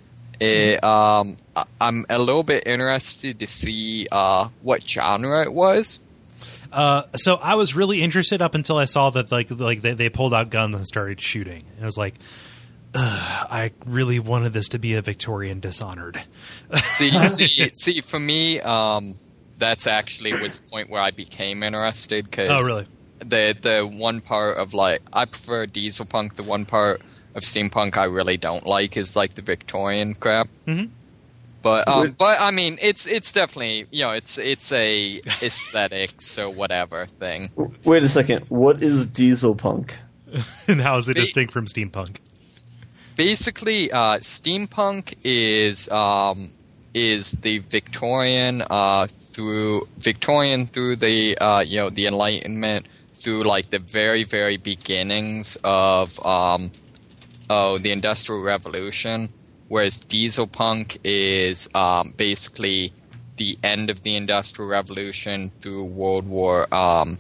a little bit interested to see what genre it was. So I was really interested up until I saw that like they pulled out guns and started shooting. And I was like, I really wanted this to be a Victorian Dishonored. see, for me, that's actually was the point where I became interested. Cause oh, really? The one part of like I prefer diesel punk. The one part of steampunk I really don't like is like the Victorian crap. Mm-hmm. But I mean, it's definitely it's a aesthetic, so whatever thing. Wait a second, what is diesel punk? And how is it distinct from steampunk? Basically, steampunk is the Victorian through the the Enlightenment, through like the very, very beginnings of the Industrial Revolution. Whereas diesel punk is basically the end of the Industrial Revolution through World War I.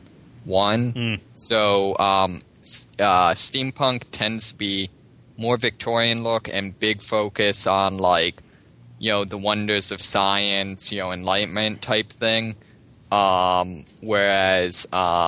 So steampunk tends to be more Victorian look and big focus on like the wonders of science, Enlightenment type thing. Whereas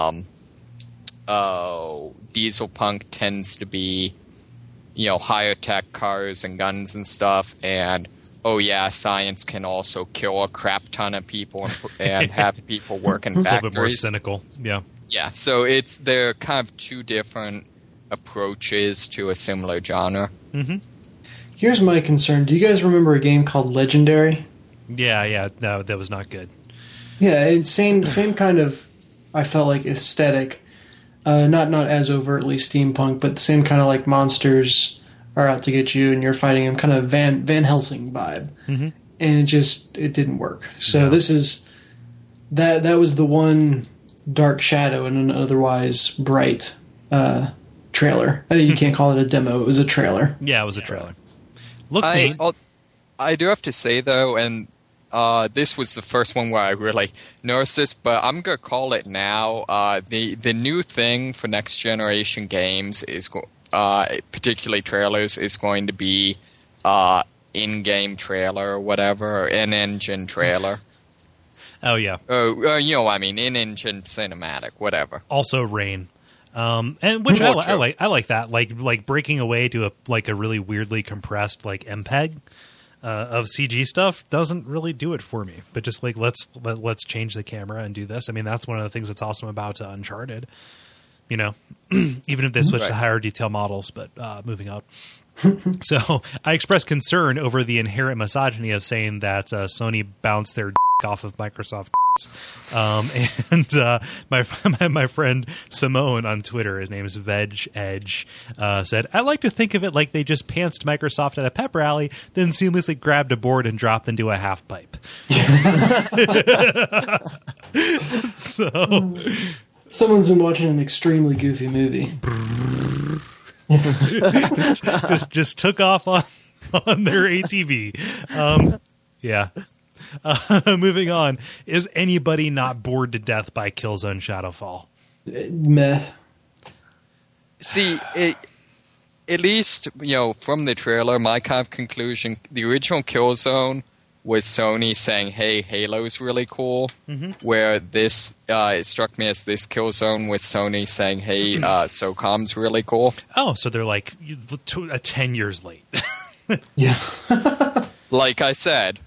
diesel punk tends to be higher tech cars and guns and stuff, and science can also kill a crap ton of people and have people work in factories. A little bit more cynical, yeah. Yeah, so they're kind of two different approaches to a similar genre. Mm-hmm. Here's my concern. Do you guys remember a game called Legendary? Yeah, no, that was not good. Yeah, it's same kind of, I felt like, aesthetic. Not as overtly steampunk, but the same kind of like monsters are out to get you and you're fighting them, kind of Van Helsing vibe. Mm-hmm. And it didn't work. So this is that was the one dark shadow in an otherwise bright trailer. I know you can't call it a demo; it was a trailer. Yeah, it was a trailer. Look, I do have to say though, and this was the first one where I really noticed this, but I'm going to call it now. The new thing for next generation games is, particularly trailers, is going to be in-game trailer or whatever, or in-engine trailer. Oh, yeah. In-engine cinematic, whatever. Also Rain. And which I like that. Like breaking away to a really weirdly compressed like MPEG. Of CG stuff doesn't really do it for me, but just like let's change the camera and do this. I mean, that's one of the things that's awesome about Uncharted. Even if they switch to higher detail models, but moving up. So I expressed concern over the inherent misogyny of saying that Sony bounced their off of Microsoft And my friend Simone on Twitter, his name is Veg Edge, said, I like to think of it like they just pantsed Microsoft at a pep rally, then seamlessly grabbed a board and dropped into a half pipe. So someone's been watching an extremely goofy movie. just took off on their ATV. Yeah. Moving on. Is anybody not bored to death by Killzone Shadowfall? Meh. See, at least, from the trailer, my kind of conclusion, the original Killzone was Sony saying, hey, Halo's really cool, where this, it struck me as this Killzone was Sony saying, hey, SOCOM's really cool. Oh, so they're like 10 years late. Yeah. Like I said.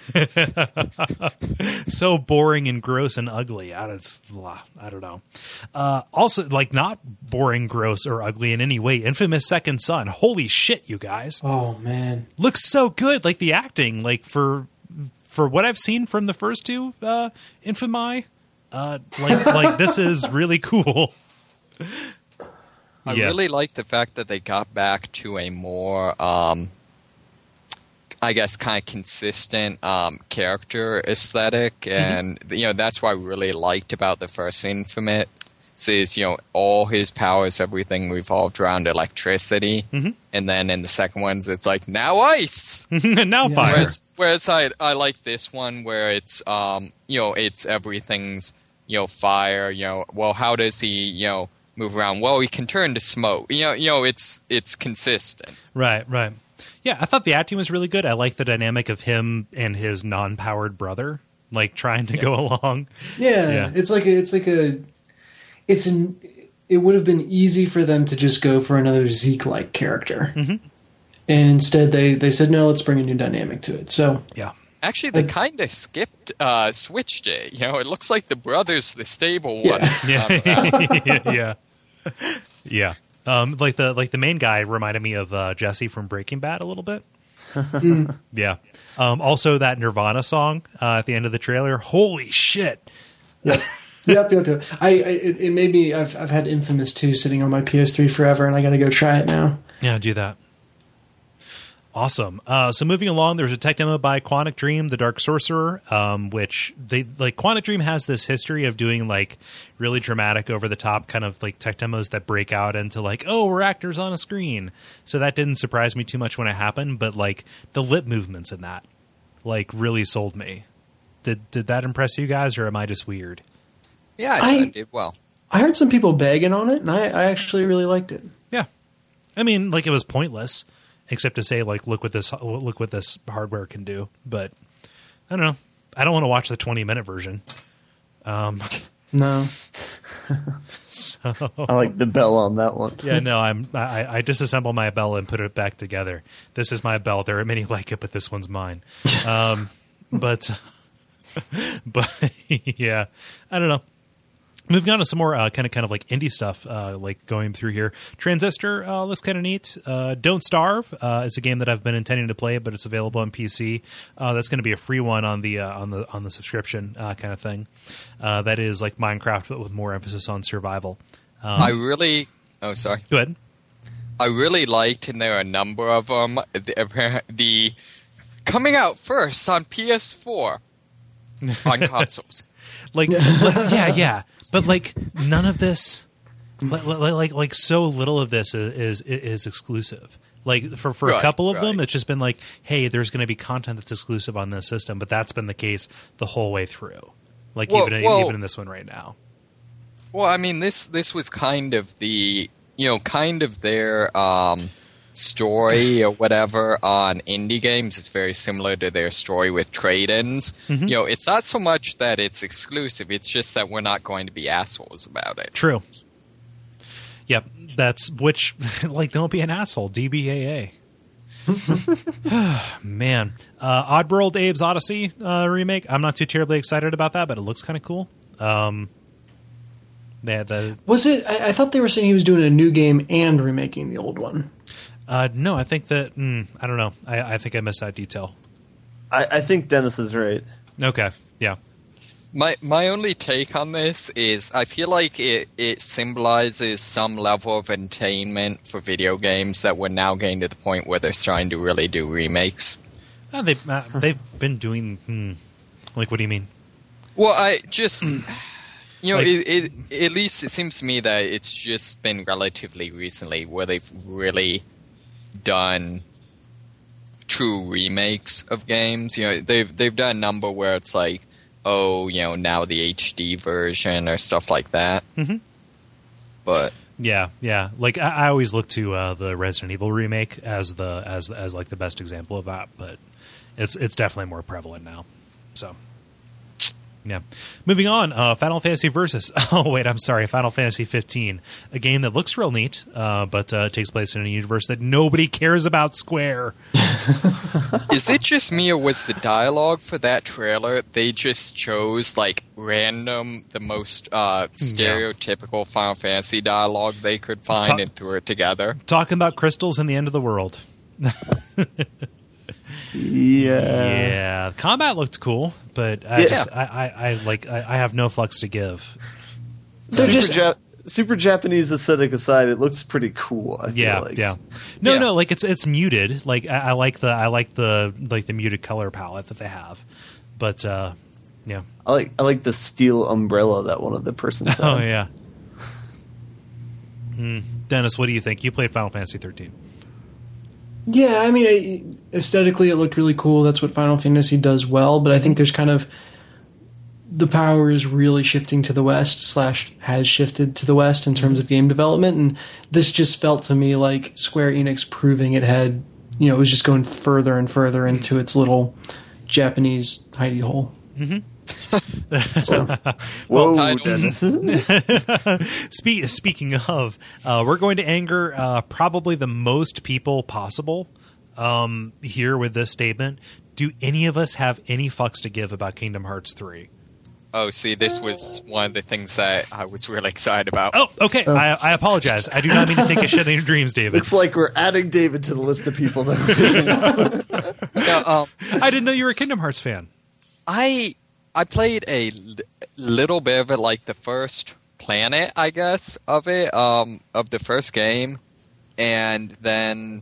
So boring and gross and ugly. I don't know. Also, like, not boring, gross, or ugly in any way. Infamous Second Son. Holy shit, you guys. Oh, man. Looks so good. Like, the acting, like, for what I've seen from the first two Infamy, like this is really cool. I really like the fact that they got back to a more... I guess kind of consistent character aesthetic, and that's what I really liked about the first Infamous is all his powers, everything revolved around electricity, and then in the second ones it's like now ice, now fire. Whereas I like this one where it's it's everything's fire. Well, how does he move around? Well, he can turn to smoke. It's consistent. Right. Yeah, I thought the acting was really good. I like the dynamic of him and his non-powered brother, like trying to go along. Yeah. It would have been easy for them to just go for another Zeke-like character, and instead they said no, let's bring a new dynamic to it. So yeah, actually they kind of switched it. It looks like the brother's the stable one. Yeah. Like the main guy reminded me of Jesse from Breaking Bad a little bit. Yeah. Also that Nirvana song at the end of the trailer. Holy shit. Yep. It made me. I've had Infamous 2 sitting on my PS3 forever, and I got to go try it now. Yeah, do that. Awesome. So moving along, there's a tech demo by Quantic Dream, the Dark Sorcerer, which Quantic Dream has this history of doing like really dramatic, over the top kind of like tech demos that break out into like, oh, we're actors on a screen. So that didn't surprise me too much when it happened, but like the lip movements in that like really sold me. Did that impress you guys, or am I just weird? Yeah, I did well. I heard some people bagging on it, and I actually really liked it. Yeah, I mean, like, it was pointless, except to say like, look what this hardware can do. But I don't know. I don't want to watch the 20-minute version. No. So I like the bell on that one. Yeah, no, I disassemble my bell and put it back together. This is my bell. There are many like it, but this one's mine. But yeah, I don't know. Moving on to some more kind of like indie stuff, like going through here. Transistor looks kind of neat. Don't Starve is a game that I've been intending to play, but it's available on PC. That's going to be a free one on the subscription kind of thing. That is like Minecraft, but with more emphasis on survival. Oh, sorry. Go ahead. I really liked, and there are a number of them. The coming out first on PS4 on consoles. Yeah, but like none of this, like so little of this is exclusive. Like for a couple of them, it's just been like, hey, there's going to be content that's exclusive on this system, but that's been the case the whole way through. Like even in this one right now. Well, I mean, this was kind of the their story or whatever on indie games. It's very similar to their story with trade-ins. Mm-hmm. It's not so much that it's exclusive, it's just that we're not going to be assholes about it. True. Yep, which like, don't be an asshole, DBAA. Man. Oddworld Abe's Odyssey remake, I'm not too terribly excited about that, but it looks kind of cool. Was it? I thought they were saying he was doing a new game and remaking the old one. No, I think that I don't know. I think I missed that detail. I think Dennis is right. Okay, yeah. My only take on this is I feel like it symbolizes some level of attainment for video games that we're now getting to the point where they're trying to really do remakes. They've been doing like, what do you mean? Well, I just like, at least it seems to me that it's just been relatively recently where they've really done true remakes of games. They've done a number where it's like, now the HD version or stuff like that. Mm-hmm. But yeah. Like I always look to the Resident Evil remake as like the best example of that, but it's definitely more prevalent now. So yeah. Moving on, Final Fantasy Versus. Oh wait, I'm sorry, Final Fantasy 15, a game that looks real neat, but takes place in a universe that nobody cares about. Square. Is it just me, or was the dialogue for that trailer, they just chose like random, the most stereotypical Final Fantasy dialogue they could find and threw it together? Talking about crystals and the end of the world. Yeah. Combat looked cool, but I have no fucks to give. Super Japanese aesthetic aside, it looks pretty cool. I feel like. No, like it's muted. Like I like the muted color palette that they have, but yeah. I like the steel umbrella that one of the persons had. Oh yeah. Dennis, what do you think? You played Final Fantasy 13. Yeah, I mean, aesthetically it looked really cool. That's what Final Fantasy does well, but I think there's kind of the power is really shifting to the West / has shifted to the West in terms of game development, and this just felt to me like Square Enix proving it had, it was just going further and further into its little Japanese hidey hole. Mm-hmm. Whoa, Dennis. Speaking of, we're going to anger probably the most people possible here with this statement. Do any of us have any fucks to give about Kingdom Hearts 3? Oh, see, this was one of the things that I was really excited about. Oh, okay. I apologize. I do not mean to take a shit in your dreams, David. Looks like we're adding David to the list of people that we're no, I didn't know you were a Kingdom Hearts fan. I played a little bit of it, like the first planet, I guess, of it, of the first game. And then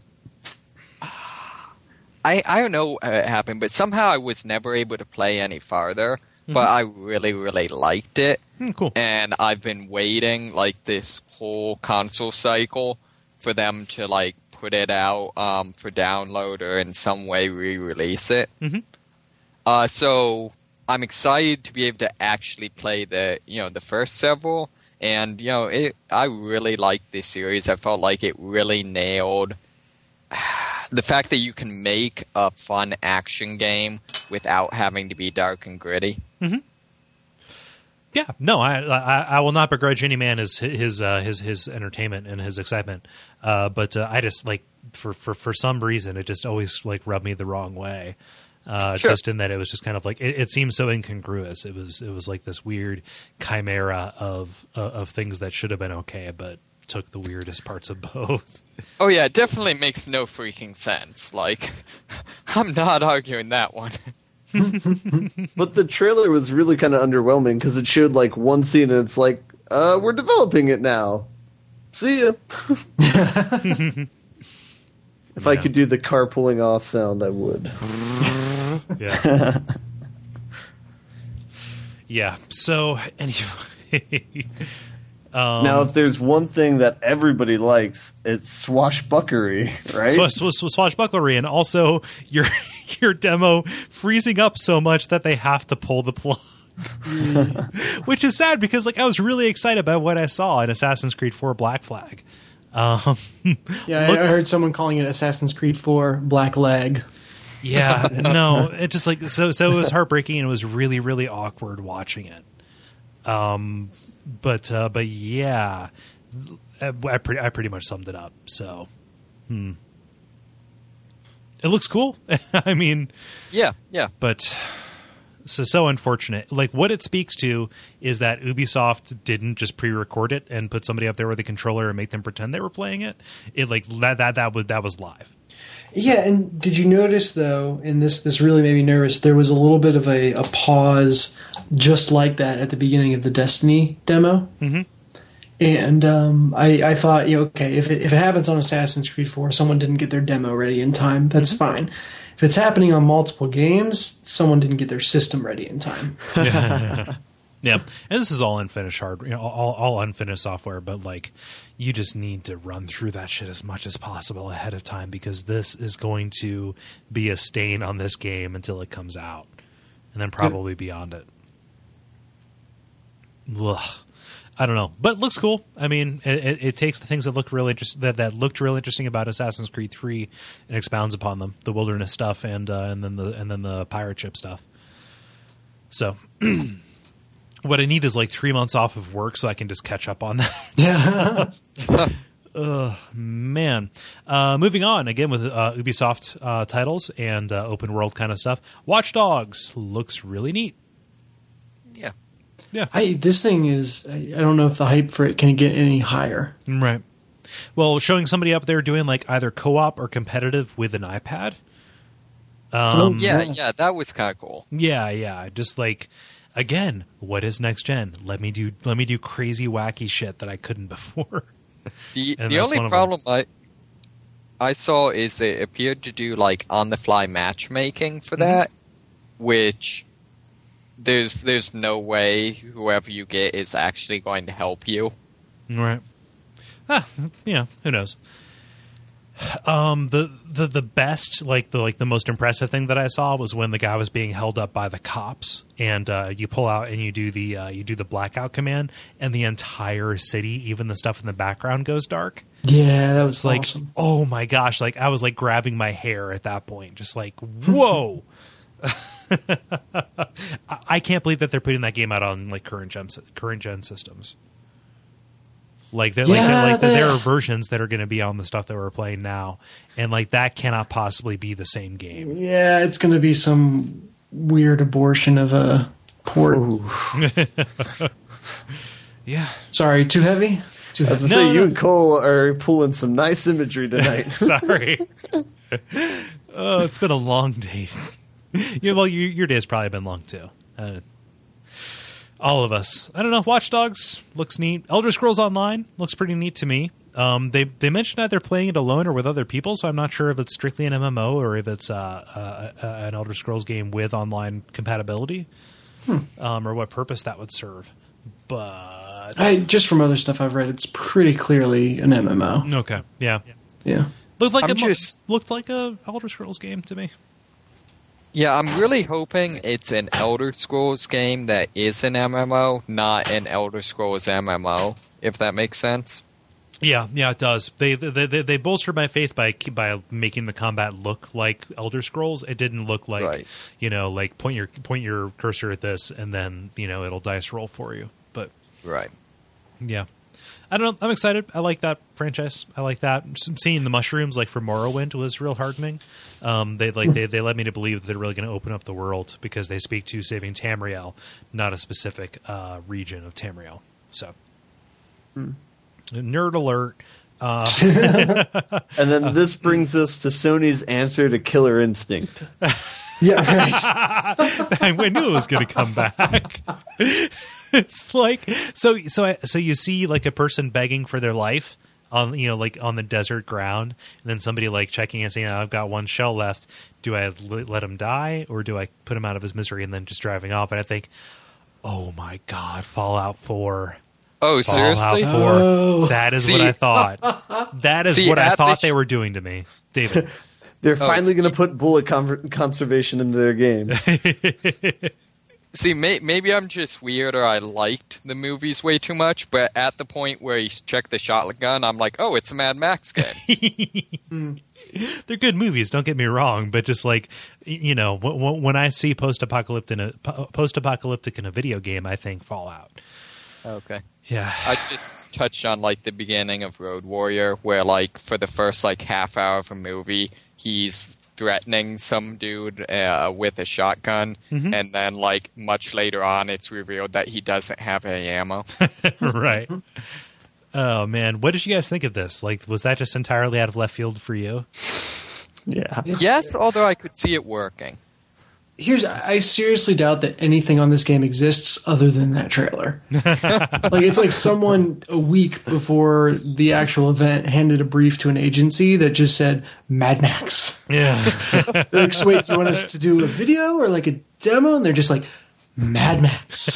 I don't know what happened, but somehow I was never able to play any farther. But I really, really liked it. Cool. And I've been waiting, like, this whole console cycle for them to, like, put it out for download or in some way re-release it. Mm-hmm. So I'm excited to be able to actually play the first several. And, I really liked this series. I felt like it really nailed the fact that you can make a fun action game without having to be dark and gritty. Mm-hmm. Yeah, no, I will not begrudge any man his entertainment and his excitement, but I just like for some reason it just always like rubbed me the wrong way. Sure. Just in that it was just kind of like it seemed so incongruous. It was like this weird chimera of things that should have been okay, but took the weirdest parts of both. Oh yeah, it definitely makes no freaking sense. Like, I'm not arguing that one. But the trailer was really kind of underwhelming because it showed like one scene and it's like, we're developing it now. See ya. If I could do the car pulling off sound, I would. Yeah. Yeah. So anyway. Now, if there's one thing that everybody likes, it's swashbucklery, right? Swashbucklery, and also your demo freezing up so much that they have to pull the plug. Which is sad because like I was really excited about what I saw in Assassin's Creed 4 Black Flag. I heard someone calling it Assassin's Creed 4 Black Leg. Yeah, no, it just like so it was heartbreaking and it was really, really awkward watching it. But yeah, I pretty much summed it up. So, it looks cool. I mean, yeah. But so unfortunate. Like what it speaks to is that Ubisoft didn't just pre-record it and put somebody up there with a controller and make them pretend they were playing it. It like that was live. Yeah, and did you notice though? And this really made me nervous. There was a little bit of a pause just like that at the beginning of the Destiny demo. Mm-hmm. And I thought, okay, if it happens on Assassin's Creed 4, someone didn't get their demo ready in time, that's fine. If it's happening on multiple games, someone didn't get their system ready in time. Yeah, and this is all unfinished hardware, all unfinished software, but like you just need to run through that shit as much as possible ahead of time, because this is going to be a stain on this game until it comes out, and then probably beyond it. Ugh. I don't know, but it looks cool. I mean, it takes the things that look really that looked real interesting about Assassin's Creed 3 and expounds upon them, the wilderness stuff and then the pirate ship stuff. So, what I need is like 3 months off of work so I can just catch up on that. Yeah. Man. Moving on again with Ubisoft titles and open world kind of stuff. Watch Dogs looks really neat. Yeah. Yeah. This thing is, I don't know if the hype for it can get any higher. Right. Well, showing somebody up there doing like either co-op or competitive with an iPad. Yeah, that was kind of cool. Yeah. Just like, again, what is next gen? Let me do crazy wacky shit that I couldn't before. The only problem I saw is it appeared to do like on the fly matchmaking for that, which there's no way whoever you get is actually going to help you. Right. Who knows? The best, the most impressive thing that I saw was when the guy was being held up by the cops, and you pull out and you do the blackout command, and the entire city, even the stuff in the background, goes dark. Yeah, that was like, awesome. Oh my gosh! Like I was like grabbing my hair at that point, just like whoa. I can't believe that they're putting that game out on like current gen systems. Like there are versions that are going to be on the stuff that we're playing now, and like that cannot possibly be the same game. Yeah, it's going to be some weird abortion of a port. Yeah. Sorry, too heavy? Too heavy. I was going to say, you and Cole are pulling some nice imagery tonight. Sorry. Oh, it's been a long day. Yeah, well, your day's probably been long too. All of us. I don't know. Watch Dogs looks neat. Elder Scrolls Online looks pretty neat to me. They mentioned that they're playing it alone or with other people, so I'm not sure if it's strictly an MMO or if it's an Elder Scrolls game with online compatibility, or what purpose that would serve. But just from other stuff I've read, it's pretty clearly an MMO. Okay. Yeah. Looked like a Elder Scrolls game to me. Yeah, I'm really hoping it's an Elder Scrolls game that is an MMO, not an Elder Scrolls MMO, if that makes sense. Yeah, it does. They bolstered my faith by making the combat look like Elder Scrolls. It didn't look like, like point your cursor at this and then, it'll dice roll for you. But right. Yeah. I don't know. I'm excited. I like that franchise. I like that. Seeing the mushrooms like for Morrowind was real heartening. They led me to believe that they're really going to open up the world because they speak to saving Tamriel, not a specific region of Tamriel. So, nerd alert. And then this brings us to Sony's answer to Killer Instinct. Yeah, I knew it was going to come back. It's like so you see like a person begging for their life on on the desert ground, and then somebody like checking and saying, I've got one shell left. Do I let him die, or do I put him out of his misery and then just driving off? And I think, oh my God, Fallout 4. Oh, seriously? Fallout 4. That is what I thought. That is what I thought they were doing to me, David. They're finally going to put bullet conservation into their game. See, maybe I'm just weird or I liked the movies way too much, but at the point where you check the shotgun, I'm like, oh, it's a Mad Max game. They're good movies, don't get me wrong, but just like, when I see post-apocalyptic in a video game, I think Fallout. Okay. Yeah. I just touched on like the beginning of Road Warrior, where like for the first like half hour of a movie, he's threatening some dude with a shotgun, and then like much later on it's revealed that he doesn't have any ammo. Right. Oh man, what did you guys think of this? Like, was that just entirely out of left field for you? Yeah. Yes, although I could see it working. I seriously doubt that anything on this game exists other than that trailer. Like, it's like someone a week before the actual event handed a brief to an agency that just said Mad Max. Yeah. Like, so wait, you want us to do a video or like a demo? And they're just like, Mad Max.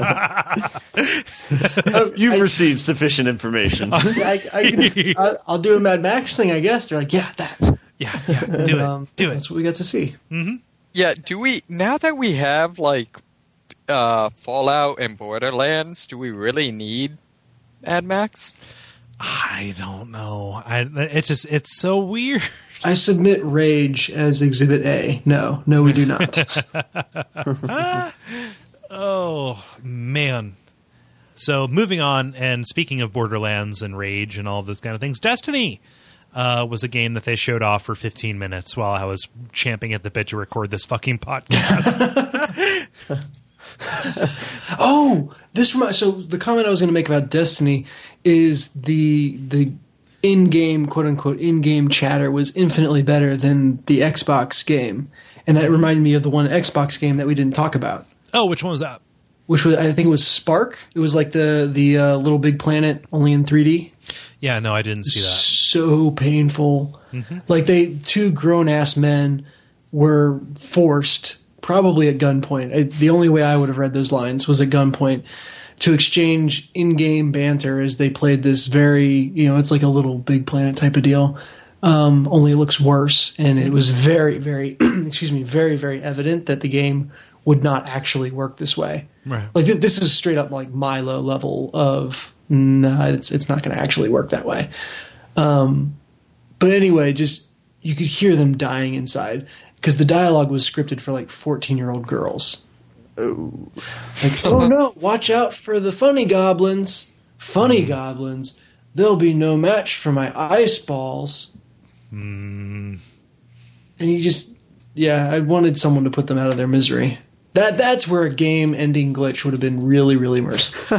You've received sufficient information. I'll do a Mad Max thing, I guess. They're like, yeah, that. Yeah, do it. Do it. That's what we got to see. Mm-hmm. Yeah, now that we have, like, Fallout and Borderlands, do we really need Mad Max? I don't know. It's so weird. I submit Rage as Exhibit A. No, we do not. Oh, man. So moving on, and speaking of Borderlands and Rage and all of those kind of things, Destiny was a game that they showed off for 15 minutes while I was champing at the bit to record this fucking podcast. So the comment I was going to make about Destiny is the in-game, quote-unquote, in-game chatter was infinitely better than the Xbox game. And that reminded me of the one Xbox game that we didn't talk about. Oh, which one was that? Which was, I think it was Spark. It was like the Little Big Planet, only in 3D. Yeah, no, I didn't see that. So painful. Mm-hmm. Like, two grown-ass men were forced, probably at gunpoint. The only way I would have read those lines was at gunpoint, to exchange in-game banter as they played this very, it's like a Little Big Planet type of deal. Only it looks worse. And it was very, very, very, very evident that the game would not actually work this way. Right. Like, this is straight up like Milo level of, it's not going to actually work that way. But anyway, just you could hear them dying inside because the dialogue was scripted for like 14-year-old girls. Oh. Like, oh no, watch out for the funny goblins. Funny goblins. There'll be no match for my ice balls. And you just, I wanted someone to put them out of their misery. That's where a game-ending glitch would have been really, really merciful.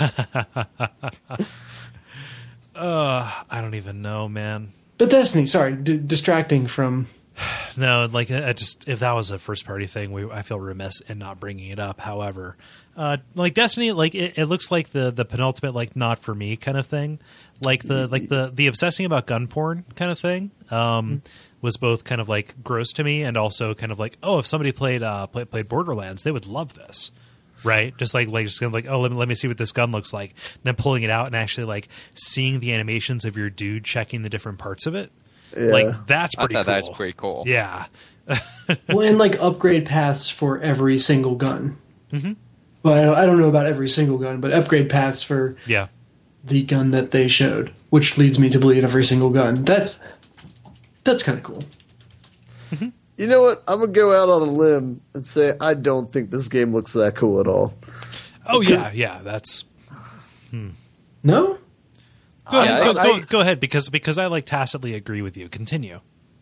I don't even know, man. But Destiny, sorry, distracting from... No, like, if that was a first-party thing, I feel remiss in not bringing it up. However, like Destiny, like it looks like the penultimate, like, not for me kind of thing. Like the obsessing about gun porn kind of thing. Was both kind of like gross to me and also kind of like, oh, if somebody played Borderlands, they would love this, right? Just kind of like, oh, let me see what this gun looks like, and then pulling it out and actually like seeing the animations of your dude checking the different parts of it, like that's pretty cool. That's pretty cool. Yeah. Well, and like upgrade paths for every single gun. Mm-hmm. Well, I don't know about every single gun, but upgrade paths for the gun that they showed, which leads me to believe every single gun. That's kind of cool. Mm-hmm. You know what? I'm going to go out on a limb and say I don't think this game looks that cool at all. Oh, yeah, that's... No? Go ahead, because I like tacitly agree with you. Continue.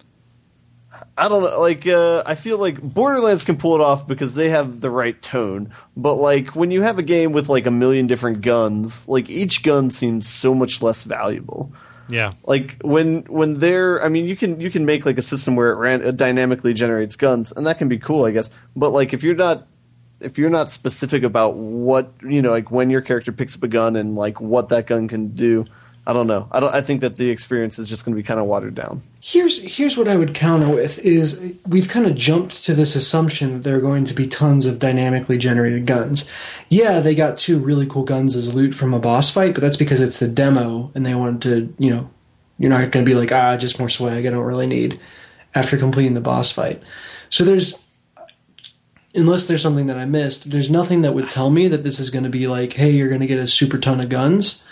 I don't know. Like, I feel like Borderlands can pull it off because they have the right tone. But, like, when you have a game with, like, a million different guns, like, each gun seems so much less valuable. Yeah, like when they're, I mean, you can make like a system where it dynamically generates guns, and that can be cool, I guess. But like if you're not specific about what like when your character picks up a gun and like what that gun can do, I don't know. I think that the experience is just going to be kind of watered down. Here's what I would counter with is we've kind of jumped to this assumption that there are going to be tons of dynamically generated guns. Yeah, they got 2 really cool guns as loot from a boss fight, but that's because it's the demo and they wanted to, you're not going to be like, just more swag I don't really need after completing the boss fight. So unless there's something that I missed, there's nothing that would tell me that this is going to be like, hey, you're going to get a super ton of guns.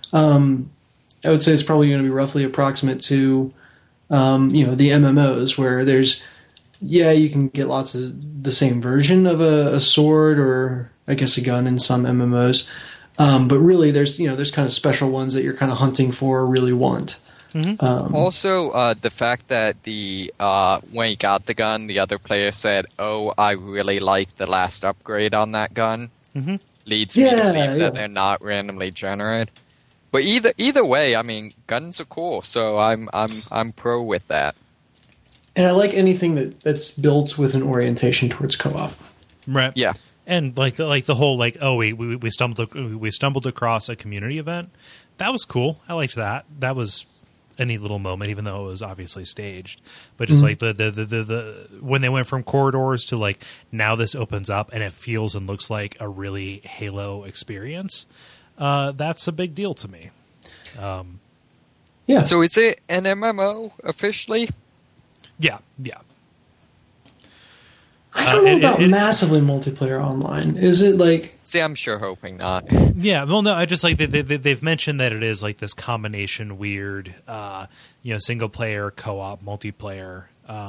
I would say it's probably going to be roughly approximate to, the MMOs where there's, you can get lots of the same version of a sword or I guess a gun in some MMOs. But really there's kind of special ones that you're kind of hunting for or really want. Mm-hmm. Also, the fact that when he got the gun, the other player said, oh, I really like the last upgrade on that gun, leads me to believe that they're not randomly generated. But either way, I mean, guns are cool, so I'm pro with that. And I like anything that's built with an orientation towards co-op. Right. Yeah. And like the whole we stumbled across a community event. That was cool. I liked that. That was a neat little moment, even though it was obviously staged. But just like the when they went from corridors to like now this opens up and it feels and looks like a really Halo experience. That's a big deal to me. Yeah. So is it an MMO officially? Yeah. I don't know about massively multiplayer online. Is it like... See, I'm sure hoping not. Yeah, well, no, I just like they've mentioned that it is like this combination weird, single player, co-op, multiplayer,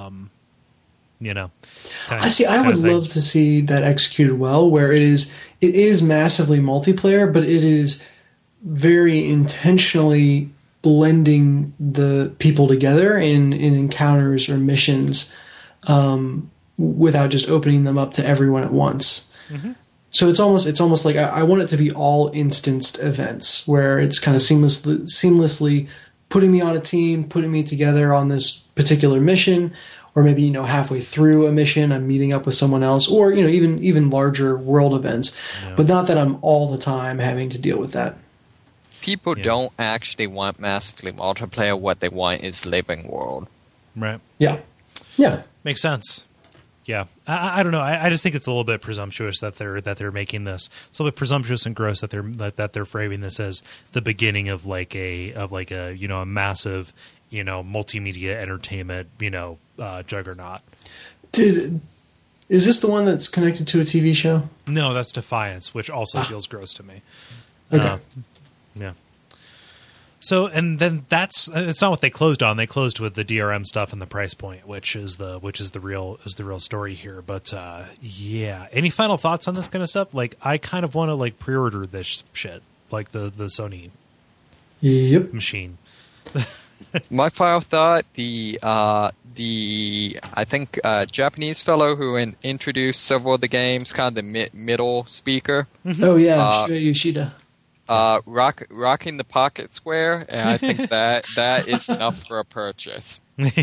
I would love to see that executed well, where it is massively multiplayer, but it is very intentionally blending the people together in encounters or missions, without just opening them up to everyone at once. Mm-hmm. So it's almost like I want it to be all instanced events where it's kind of seamlessly putting me on a team, putting me together on this particular mission, or maybe halfway through a mission I'm meeting up with someone else, or even larger world events, but not that I'm all the time having to deal with that. People don't actually want massively multiplayer. What they want is living world. Right. Yeah. Makes sense. Yeah, I don't know. I just think it's a little bit presumptuous that they're making this. It's a little bit presumptuous and gross that they're framing this as the beginning of like a massive multimedia entertainment juggernaut. Is this the one that's connected to a TV show? No, that's Defiance, which also feels gross to me. Okay. Yeah. So, and then it's not what they closed on. They closed with the DRM stuff and the price point, which is the real story here. But yeah, any final thoughts on this kind of stuff? Like, I kind of want to like pre-order this shit, like the Sony machine. My final thought: the I think Japanese fellow who introduced several of the games, kind of the middle speaker. Oh yeah, Yoshida. Rocking the pocket square, and I think that is enough for a purchase.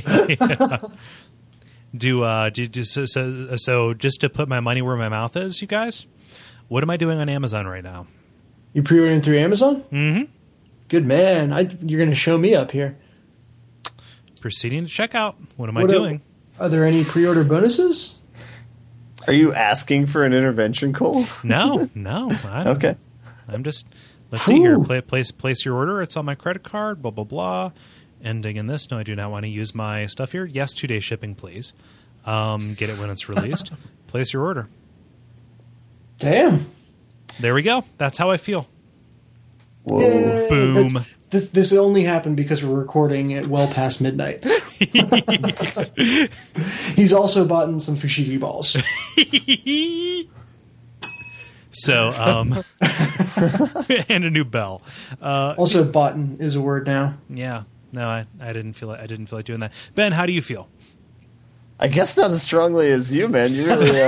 So just to put my money where my mouth is, you guys, what am I doing on Amazon right now? You pre-ordering through Amazon? Mm-hmm. Good man. You're going to show me up here. Proceeding to checkout. What am I doing? Are there any pre-order bonuses? Are you asking for an intervention, Cole? No. Okay. I'm just... Let's see here. Place your order. It's on my credit card. Blah, blah, blah. Ending in this. No, I do not want to use my stuff here. Yes, 2-day shipping, please. Get it when it's released. Place your order. Damn. There we go. That's how I feel. Whoa. Yay. Boom. This only happened because we're recording at well past midnight. He's also bought in some fushigi balls. So, and a new bell. Also, button is a word now. Yeah. No, I didn't feel like doing that. Ben, how do you feel? I guess not as strongly as you, man. You really,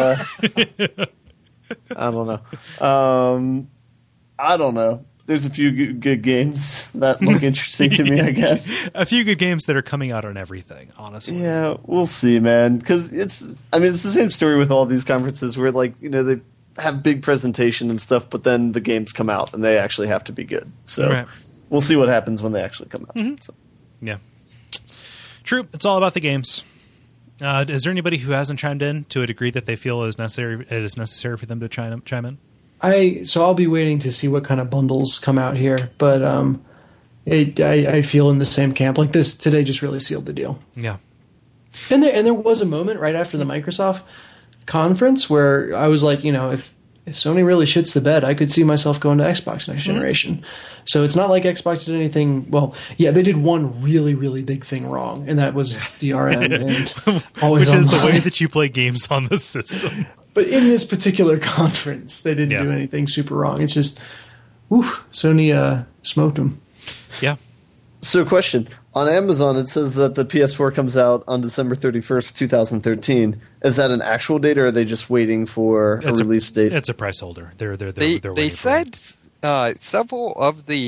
I don't know. I don't know. There's a few good games that look interesting to me, I guess. A few good games that are coming out on everything, honestly. Yeah, we'll see, man. Because it's the same story with all these conferences where, like, they have big presentation and stuff, but then the games come out and they actually have to be good. So We'll see what happens when they actually come out. Mm-hmm. So. Yeah. True. It's all about the games. Is there anybody who hasn't chimed in to a degree that they feel it is necessary for them to chime in? So I'll be waiting to see what kind of bundles come out here, but I feel in the same camp. Like this today just really sealed the deal. Yeah. And there was a moment right after the Microsoft conference where I was like, if Sony really shits the bed, I could see myself going to Xbox next generation. So it's not like Xbox did anything. Well, yeah, they did one really, really big thing wrong, and that was DRM and always which is online. The way that you play games on the system. But in this particular conference, they didn't do anything super wrong. It's just, Sony smoked them. Yeah. So, question. On Amazon, it says that the PS4 comes out on December 31st, 2013. Is that an actual date, or are they just waiting for a release date? It's a price holder. They're they said several of the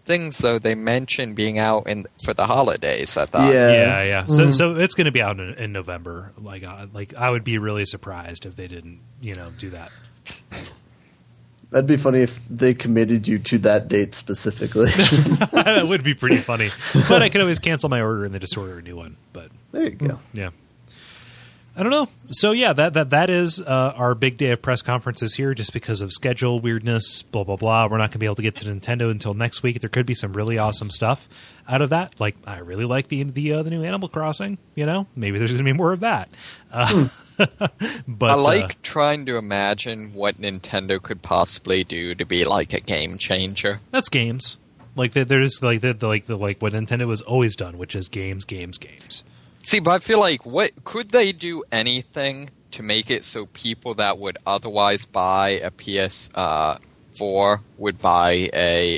things though they mentioned being out for the holidays. I thought. Yeah. Mm-hmm. So it's going to be out in November. Like I would be really surprised if they didn't, do that. That'd be funny if they committed you to that date specifically. That would be pretty funny. But I could always cancel my order and then just order a new one. But there you go. Yeah. I don't know. So yeah, that is our big day of press conferences here, just because of schedule weirdness, blah blah blah. We're not going to be able to get to Nintendo until next week. There could be some really awesome stuff out of that. Like I really like the new Animal Crossing. Maybe there's going to be more of that. But I like trying to imagine what Nintendo could possibly do to be like a game changer. That's games. Like there's like what Nintendo has always done, which is games. See, but I feel like could they do anything to make it so people that would otherwise buy a PS4 would buy a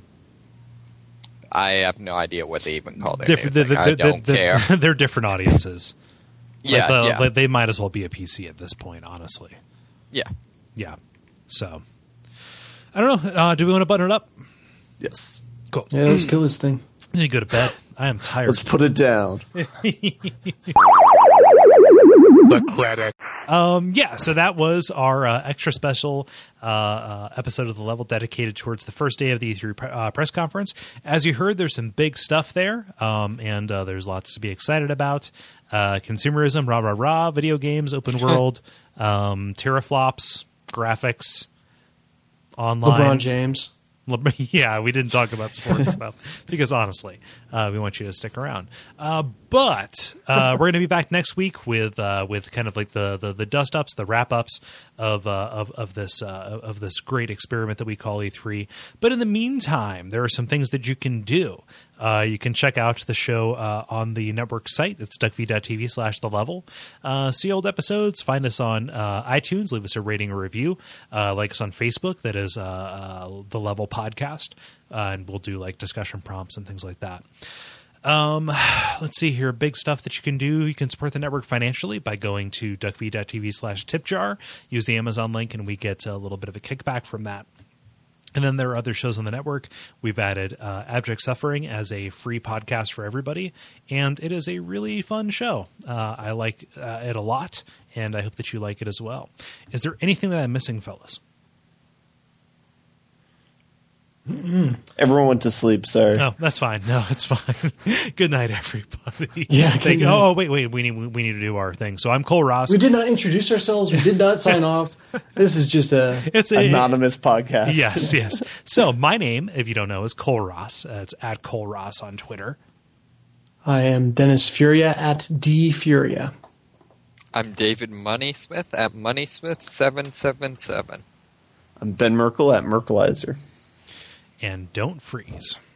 I have no idea what they even call it. I don't care. They're different audiences. Yeah, Like they might as well be a PC at this point, honestly. Yeah. Yeah. So, I don't know. Do we want to button it up? Yes. Cool. Yeah, let's kill this thing. I need to go to bed. I am tired. Let's put it down. So that was our extra special episode of The Level dedicated towards the first day of the E3 press conference. As you heard, there's some big stuff there, and there's lots to be excited about. Consumerism, rah, rah, rah, video games, open world, teraflops, graphics, online. LeBron James. Yeah, we didn't talk about sports stuff because honestly, we want you to stick around. But we're going to be back next week with kind of like the dust ups, the wrap ups of this great experiment that we call E3. But in the meantime, there are some things that you can do. You can check out the show on the network site. It's duckfeed.tv/The Level. See old episodes. Find us on iTunes. Leave us a rating or review. Like us on Facebook. That is The Level Podcast. And we'll do like discussion prompts and things like that. Let's see here. Big stuff that you can do. You can support the network financially by going to duckfeed.tv/tipjar. Use the Amazon link and we get a little bit of a kickback from that. And then there are other shows on the network. We've added Abject Suffering as a free podcast for everybody, and it is a really fun show. I like it a lot, and I hope that you like it as well. Is there anything that I'm missing, fellas? Everyone went to sleep, sorry. No, that's fine. No, it's fine. Good night, everybody. Yeah. Oh, wait. We need to do our thing. So I'm Cole Ross. We did not introduce ourselves. We did not sign off. This is just it's an anonymous podcast. Yes. So my name, if you don't know, is Cole Ross. It's at Cole Ross on Twitter. I am Dennis Furia at DFuria. I'm David Moneysmith at Moneysmith777. I'm Ben Merkel at Merkelizer. And don't freeze.